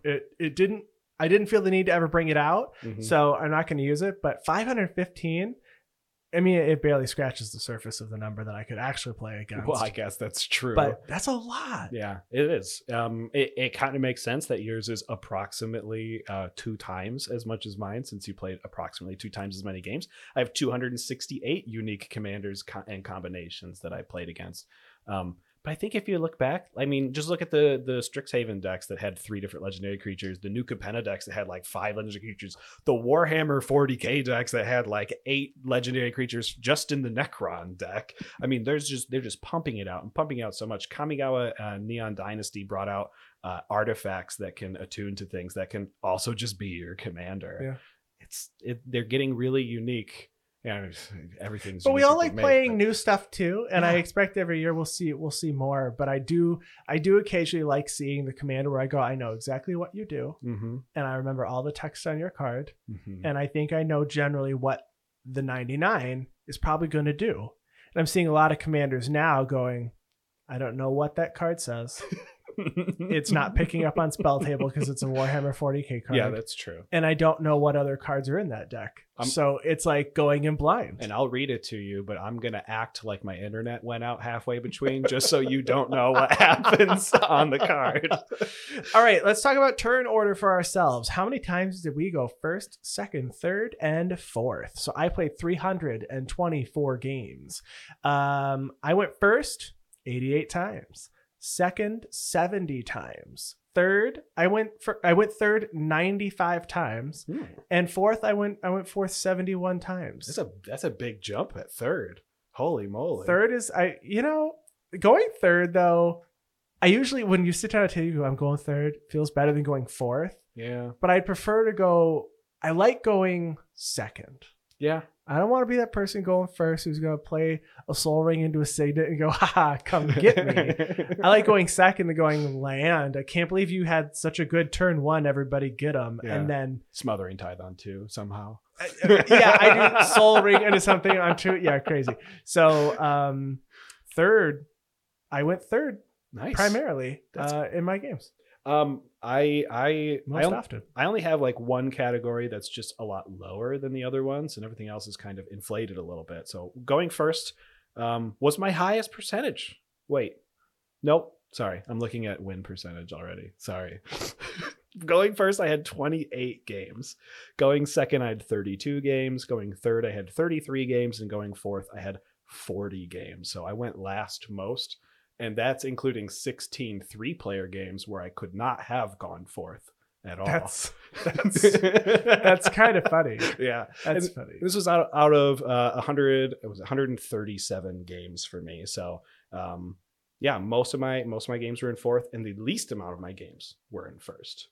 I didn't feel the need to ever bring it out. So I'm not going to use it, but 515, I mean, it barely scratches the surface of the number that I could actually play against. Well, I guess that's true. But that's a lot. Yeah, it is. It kind of makes sense that yours is approximately 2 times as much as mine, since you played approximately 2 times as many games. I have 268 unique commanders and combinations that I played against. But I think if you look back, I mean, just look at the Strixhaven decks that had 3 different legendary creatures, the New Capenna decks that had like 5 legendary creatures, the Warhammer 40k decks that had like 8 legendary creatures just in the Necron deck. I mean, they're just pumping it out and pumping out so much. Kamigawa Neon Dynasty brought out artifacts that can attune to things that can also just be your commander. Yeah. They're getting really unique. Yeah, everything's. But we all like playing new stuff too, and I expect every year we'll see more. But I do occasionally like seeing the commander where I go, I know exactly what you do, and I remember all the text on your card, and I think I know generally what the 99 is probably going to do. And I'm seeing a lot of commanders now going, I don't know what that card says. It's not picking up on spell table because it's a Warhammer 40k card. Yeah, that's true. And I don't know what other cards are in that deck. So it's like going in blind. And I'll read it to you, but I'm going to act like my internet went out halfway between just so you don't know what happens on the card. All right, let's talk about turn order for ourselves. How many times did we go first, second, third, and fourth? So I played 324 games. I went first 88 times. Second, 70 times. Third, I went third 95 times. And fourth, I went fourth 71 times. That's a big jump at third. Holy moly. Third is going third though. I usually, when you sit down at a table, I'm going third, feels better than going fourth. Yeah. But I'd prefer to go. I like going second. Yeah. I don't want to be that person going first who's going to play a Soul Ring into a Signet and go, haha, come get me. I like going second and going land. I can't believe you had such a good turn one. Everybody get them. Yeah. And then Smothering Tithe on 2 somehow. yeah, I do Soul Ring into something on 2. Yeah, crazy. So third, I went third Nice. primarily in my games. I Most often. I only have like one category that's just a lot lower than the other ones, and everything else is kind of inflated a little bit. So going first was my highest percentage. Wait, nope. Sorry, I'm looking at win percentage already. Sorry. Going first, I had 28 games. Going second, I had 32 games. Going third, I had 33 games. And going fourth, I had 40 games. So I went last most. And that's including 16 3-player games where I could not have gone fourth at all. That's kind of funny. Yeah. That's And funny. this was out of 100. It was 137 games for me. So yeah, most of my games were in fourth, and the least amount of my games were in first.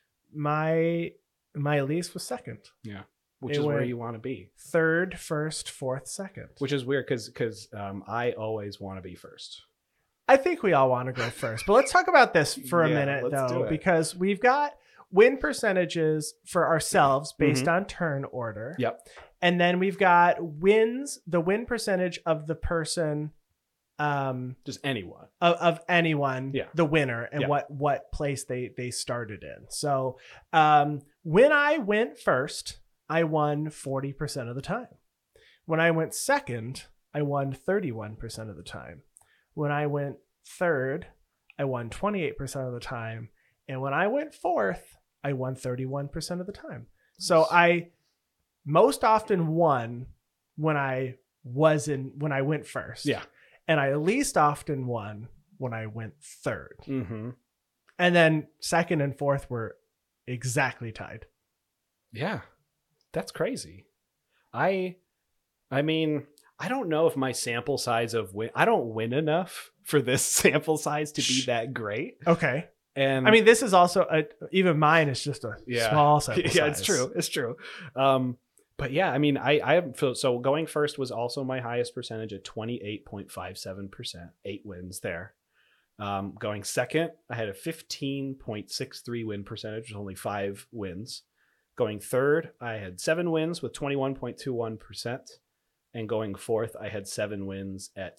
My least was second. Yeah. Which It is where went you want to be. Third, first, fourth, second. Which is weird because I always want to be first. I think we all want to go first, but let's talk about this for a Yeah, minute let's do though, it. because we've got win percentages for ourselves based on turn order. Yep. And then we've got the win percentage of the person, Just anyone. of anyone, Yeah. the winner, and Yeah. what place they started in. So when I went first, I won 40% of the time. When I went second, I won 31% of the time. When I went third, I won 28% of the time. And when I went fourth, I won 31% of the time. So I most often won when I went first. Yeah. And I least often won when I went third. Mm-hmm. And then second and fourth were exactly tied. Yeah. That's crazy. I mean, I don't know if my sample size of I don't win enough for this sample size to be that great. Okay. And I mean, this is also even mine is just a small sample size. Yeah, it's true. It's true. But yeah, I mean, I feel so going first was also my highest percentage at 28.57%, 8 wins there. Going second, I had a 15.63 win percentage, with only 5 wins. Going third, I had 7 wins with 21.21%. And going fourth, I had 7 wins at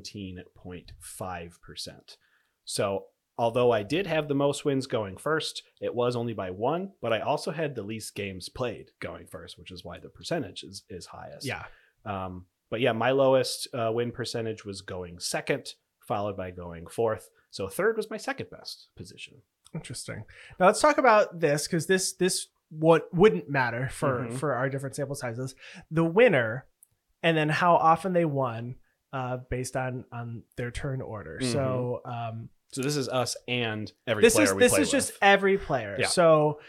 17.5%. So although I did have the most wins going first, it was only by 1, but I also had the least games played going first, which is why the percentage is highest. Yeah. But yeah, my lowest win percentage was going second, followed by going fourth. So third was my second best position. Interesting. Now let's talk about this, because this wouldn't matter for our different sample sizes. The winner, and then how often they won based on their turn order. Mm-hmm. So this is us and every this player we is play just with. every player. Yeah. So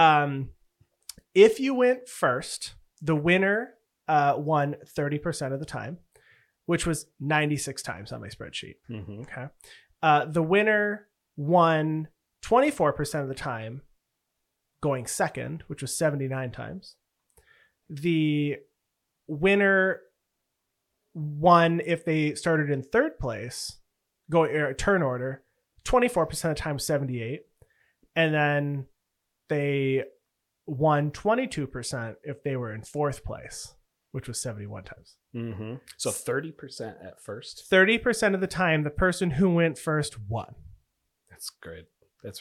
if you went first, the winner won 30% of the time, which was 96 times on my spreadsheet. Mm-hmm. Okay. The winner won 24% of the time going second, which was 79 times. The winner won if they started in third place, going turn order, 24% of the time, 78. And then they won 22% if they were in fourth place, which was 71 times. Mm-hmm. So 30% at first. 30% of the time, the person who went first won. That's great. Is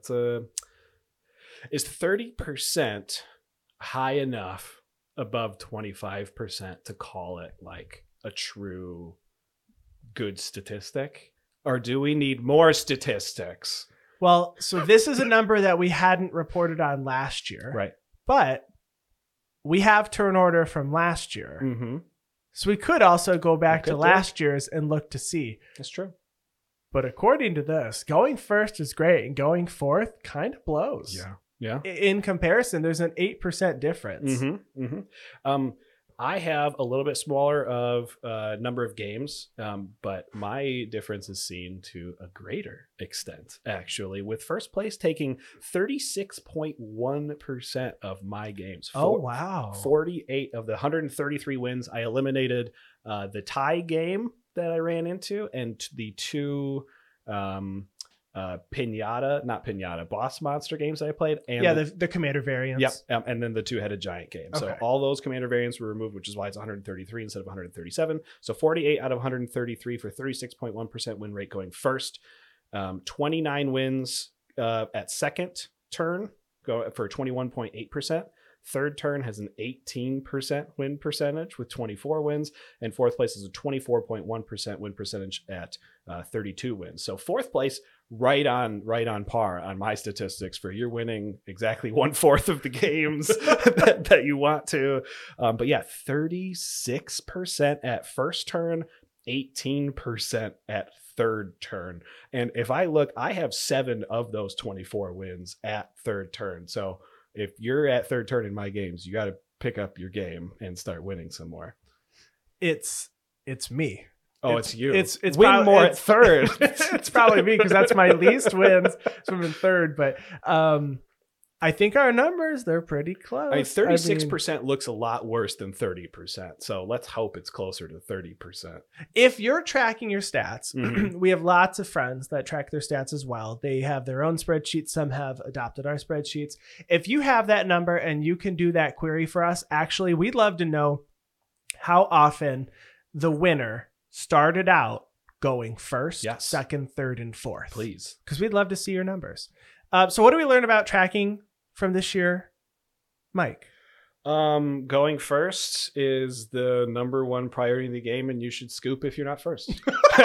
30% high enough above 25% to call it like a true good statistic? Or do we need more statistics? Well, so this is a number that we hadn't reported on last year. Right. But we have turn order from last year. Mm-hmm. So we could also go back to do. last year's and look to see. That's true. But according to this, going first is great, and going fourth kind of blows. Yeah. In comparison, there's an 8% difference. Mm-hmm. Mm-hmm. I have a little bit smaller of number of games, but my difference is seen to a greater extent, actually, with first place taking 36.1% of my games. Oh, wow. 48 of the 133 wins. I eliminated the tie game that I ran into and the two boss monster games that I played. And the commander variants. Yep. And then the two-headed giant game. Okay. So all those commander variants were removed, which is why it's 133 instead of 137. So 48 out of 133 for 36.1% win rate going first. 29 wins at second turn go for 21.8%. Third turn has an 18% win percentage with 24 wins, and fourth place is a 24.1% win percentage at 32 wins. So fourth place, right on par on my statistics for you're winning exactly 1/4 of the games that you want to. But yeah, 36% at first turn, 18% at third turn. And if I look, I have 7 of those 24 wins at third turn. So if you're at third turn in my games, you got to pick up your game and start winning some more. It's me. Oh, it's you. It's win more at third. It's probably me because that's my least wins. So I'm in third, but I think our numbers, they're pretty close. I mean, 36% looks a lot worse than 30%. So let's hope it's closer to 30%. If you're tracking your stats, we have lots of friends that track their stats as well. They have their own spreadsheets. Some have adopted our spreadsheets. If you have that number and you can do that query for us, actually, we'd love to know how often the winner started out going first, second, third, and fourth. Please. Because we'd love to see your numbers. So what do we learn about tracking from this year, Mike? Going first is the number one priority in the game, and you should scoop if you're not first.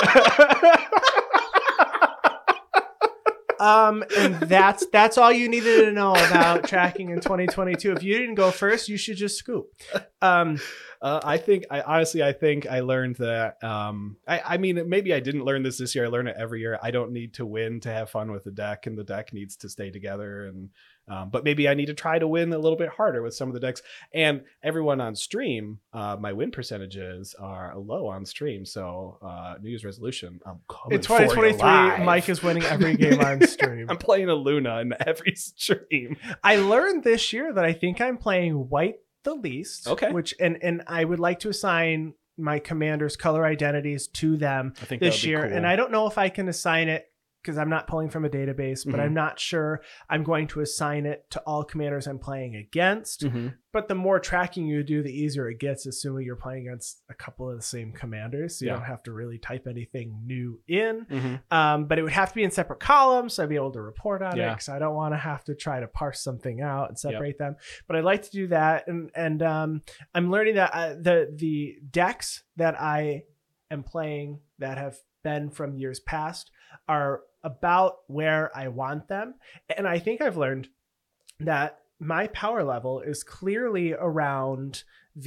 And that's all you needed to know about tracking in 2022. If you didn't go first, you should just scoop. I think I learned that. I mean, maybe I didn't learn this year. I learn it every year. I don't need to win to have fun with the deck, and the deck needs to stay together. And but maybe I need to try to win a little bit harder with some of the decks. And everyone on stream, my win percentages are low on stream. So New Year's resolution, I'm coming in 2023. For you Mike is winning every game on stream. I'm playing a Luna in every stream. I learned this year that I think I'm playing white the least. Okay. Which and I would like to assign my commanders' color identities to them this year. Cool. And I don't know if I can assign it because I'm not pulling from a database, but I'm not sure I'm going to assign it to all commanders I'm playing against. But the more tracking you do, the easier it gets, assuming you're playing against a couple of the same commanders. So you don't have to really type anything new in. But it would have to be in separate columns, so I'd be able to report on it, because I don't want to have to try to parse something out and separate them. But I'd like to do that. And I'm learning that the decks that I am playing that have been from years past are about where I want them. And I think I've learned that my power level is clearly around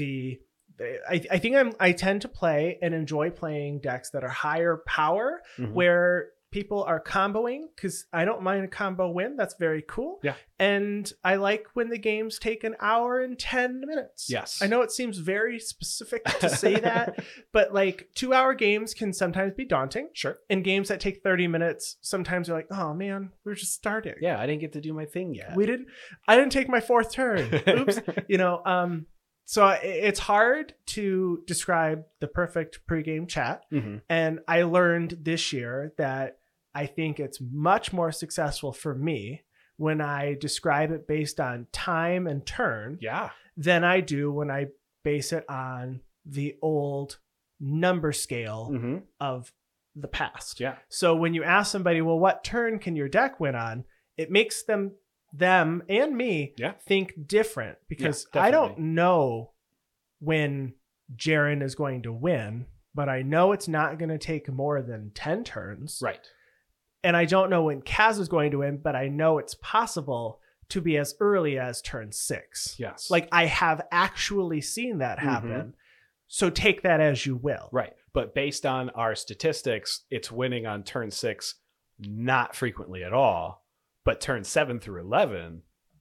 I tend to play and enjoy playing decks that are higher power, where people are comboing, because I don't mind a combo win. That's very cool. Yeah. And I like when the games take an hour and 10 minutes. Yes. I know it seems very specific to say that, but like 2-hour games can sometimes be daunting. Sure. And games that take 30 minutes, sometimes you're like, oh man, we're just starting. Yeah, I didn't get to do my thing yet. I didn't take my 4th turn. Oops. So it's hard to describe the perfect pregame chat. And I learned this year that I think it's much more successful for me when I describe it based on time and turn than I do when I base it on the old number scale of the past. Yeah. So when you ask somebody, well, what turn can your deck win on? It makes them and me think different, because I don't know when Jaren is going to win, but I know it's not going to take more than 10 turns. Right. And I don't know when Kaz is going to win, but I know it's possible to be as early as turn 6. Yes. Like I have actually seen that happen. So take that as you will. Right. But based on our statistics, it's winning on turn 6 not frequently at all. But turn 7 through 11,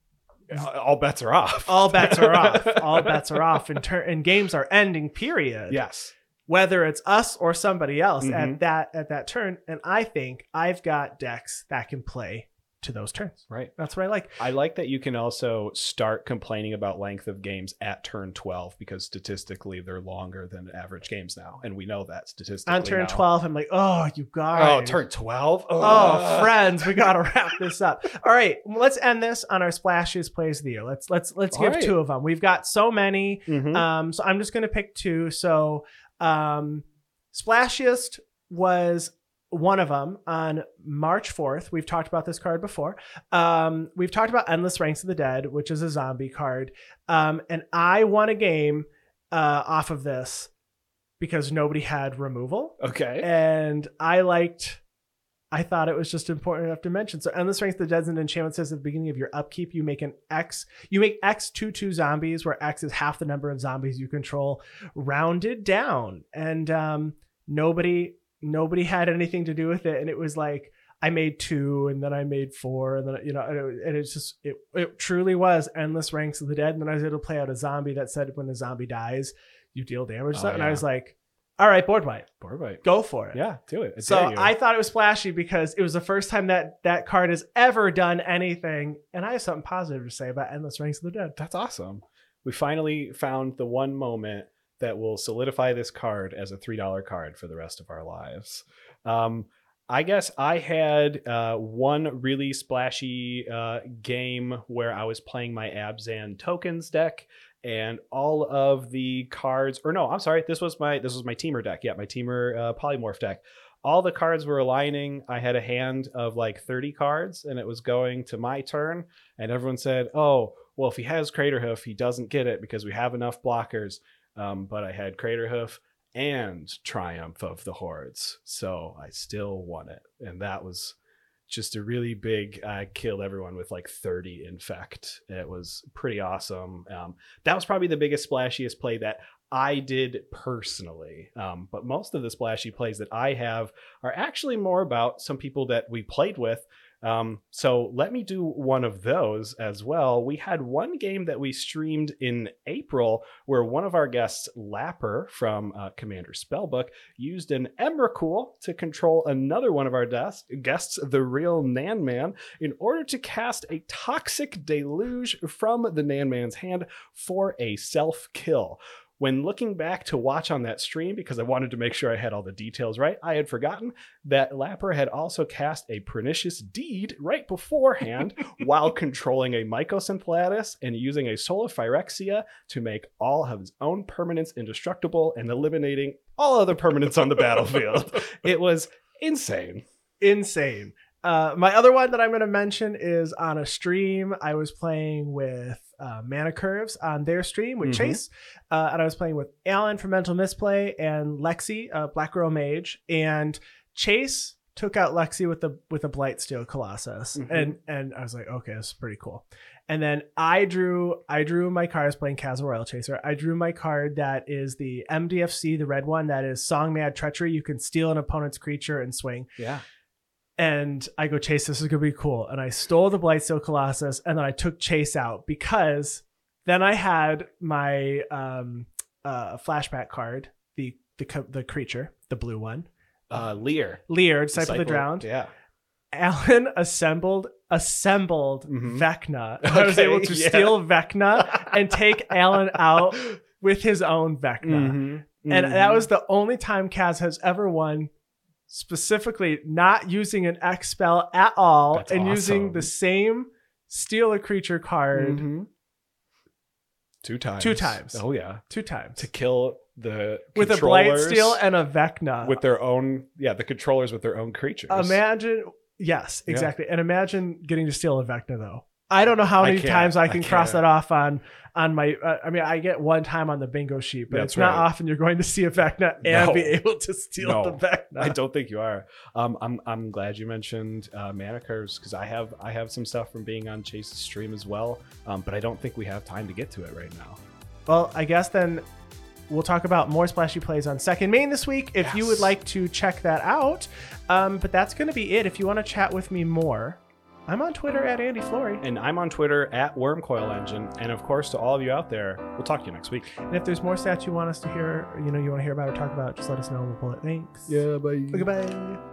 all bets are off. All bets are off. All bets are off, and games are ending. Period. Yes. Whether it's us or somebody else at that turn, and I think I've got decks that can play to those turns. Right. That's what I like. I like that you can also start complaining about length of games at turn 12 because statistically they're longer than average games now. And we know that statistically. On turn now. 12, I'm like, oh, you guys. Oh, turn 12? Oh, friends, we got to wrap this up. All right, let's end this on our splashiest plays of the year. Let's give right. 2 of them. We've got so many. Mhm. So I'm just going to pick 2. So splashiest was one of them on March 4th. We've talked about this card before. We've talked about Endless Ranks of the Dead, which is a zombie card. And I won a game off of this because nobody had removal. Okay. And I thought it was just important enough to mention. So Endless Ranks of the Dead and enchantment says at the beginning of your upkeep, you make X 2/2 zombies, where X is half the number of zombies you control, rounded down. And nobody had anything to do with it. And it was like, I made 2 and then I made 4 and then, and it's just, it truly was Endless Ranks of the Dead. And then I was able to play out a zombie that said, when the zombie dies, you deal damage. And I was like, all right, board wipe. Go for it. Yeah, do it. So I thought it was splashy because it was the first time that card has ever done anything. And I have something positive to say about Endless Ranks of the Dead. That's awesome. We finally found the one moment that will solidify this card as a $3 card for the rest of our lives. I guess I had one really splashy game where I was playing my Abzan tokens deck, and all of the cards, or no, I'm sorry, this was my Teamer deck. Yeah, my Teamer Polymorph deck. All the cards were aligning. I had a hand of like 30 cards, and it was going to my turn, and everyone said, oh, well, if he has Craterhoof, he doesn't get it because we have enough blockers. But I had Craterhoof and Triumph of the Hordes, so I still won it. And that was just a really big, I killed everyone with like 30 infect. It was pretty awesome. That was probably the biggest, splashiest play that I did personally. But most of the splashy plays that I have are actually more about some people that we played with. So let me do one of those as well. We had one game that we streamed in April where one of our guests, Lapper from Commander Spellbook, used an Emrakul to control another one of our guests, the real Nan Man, in order to cast a Toxic Deluge from the Nan Man's hand for a self-kill. When looking back to watch on that stream, because I wanted to make sure I had all the details right, I had forgotten that Lapper had also cast a Pernicious Deed right beforehand while controlling a Mycosynthelatus and using a Soul of Phyrexia to make all of his own permanents indestructible and eliminating all other permanents on the battlefield. It was insane. Insane. My other one that I'm going to mention is on a stream. I was playing with Mana Curves on their stream with Chase, and I was playing with Alan from Mental Misplay and Lexi, Black Girl Mage, and Chase took out Lexi with a Blightsteel Colossus, and I was like, okay, this is pretty cool. And then I drew my card. I was playing Castle Royal Chaser. I drew my card that is the MDFC, the red one, that is Song Mad Treachery. You can steal an opponent's creature and swing. Yeah. And I go, Chase, this is going to be cool. And I stole the Blightsteel Colossus, and then I took Chase out because then I had my flashback card, the creature, the blue one. Lear, Disciple of the Drowned. Yeah. Alan assembled Vecna. I was able to steal Vecna and take Alan out with his own Vecna. And that was the only time Kaz has ever won, specifically not using an X spell at all. That's and awesome. Using the same steal a creature card 2 times. 2 times. Oh yeah, 2 times to kill the with a Blightsteel and a Vecna with their own. Yeah, the controllers with their own creatures. Imagine, yes, exactly, and imagine getting to steal a Vecna though. I don't know how many times I can cross that off on my. I mean, I get one time on the bingo sheet, but it's not often you're going to see a Vecna and be able to steal the Vecna. I don't think you are. I'm glad you mentioned Mana Curves because I have some stuff from being on Chase's stream as well, but I don't think we have time to get to it right now. Well, I guess then we'll talk about more splashy plays on Second Main this week if you would like to check that out. But that's going to be it. If you want to chat with me more I'm on Twitter at Andy Flory. And I'm on Twitter at WormCoilEngine. And of course, to all of you out there, we'll talk to you next week. And if there's more stats you want us to hear, you want to hear about or talk about, just let us know. We'll pull it. Thanks. Yeah, bye. Goodbye.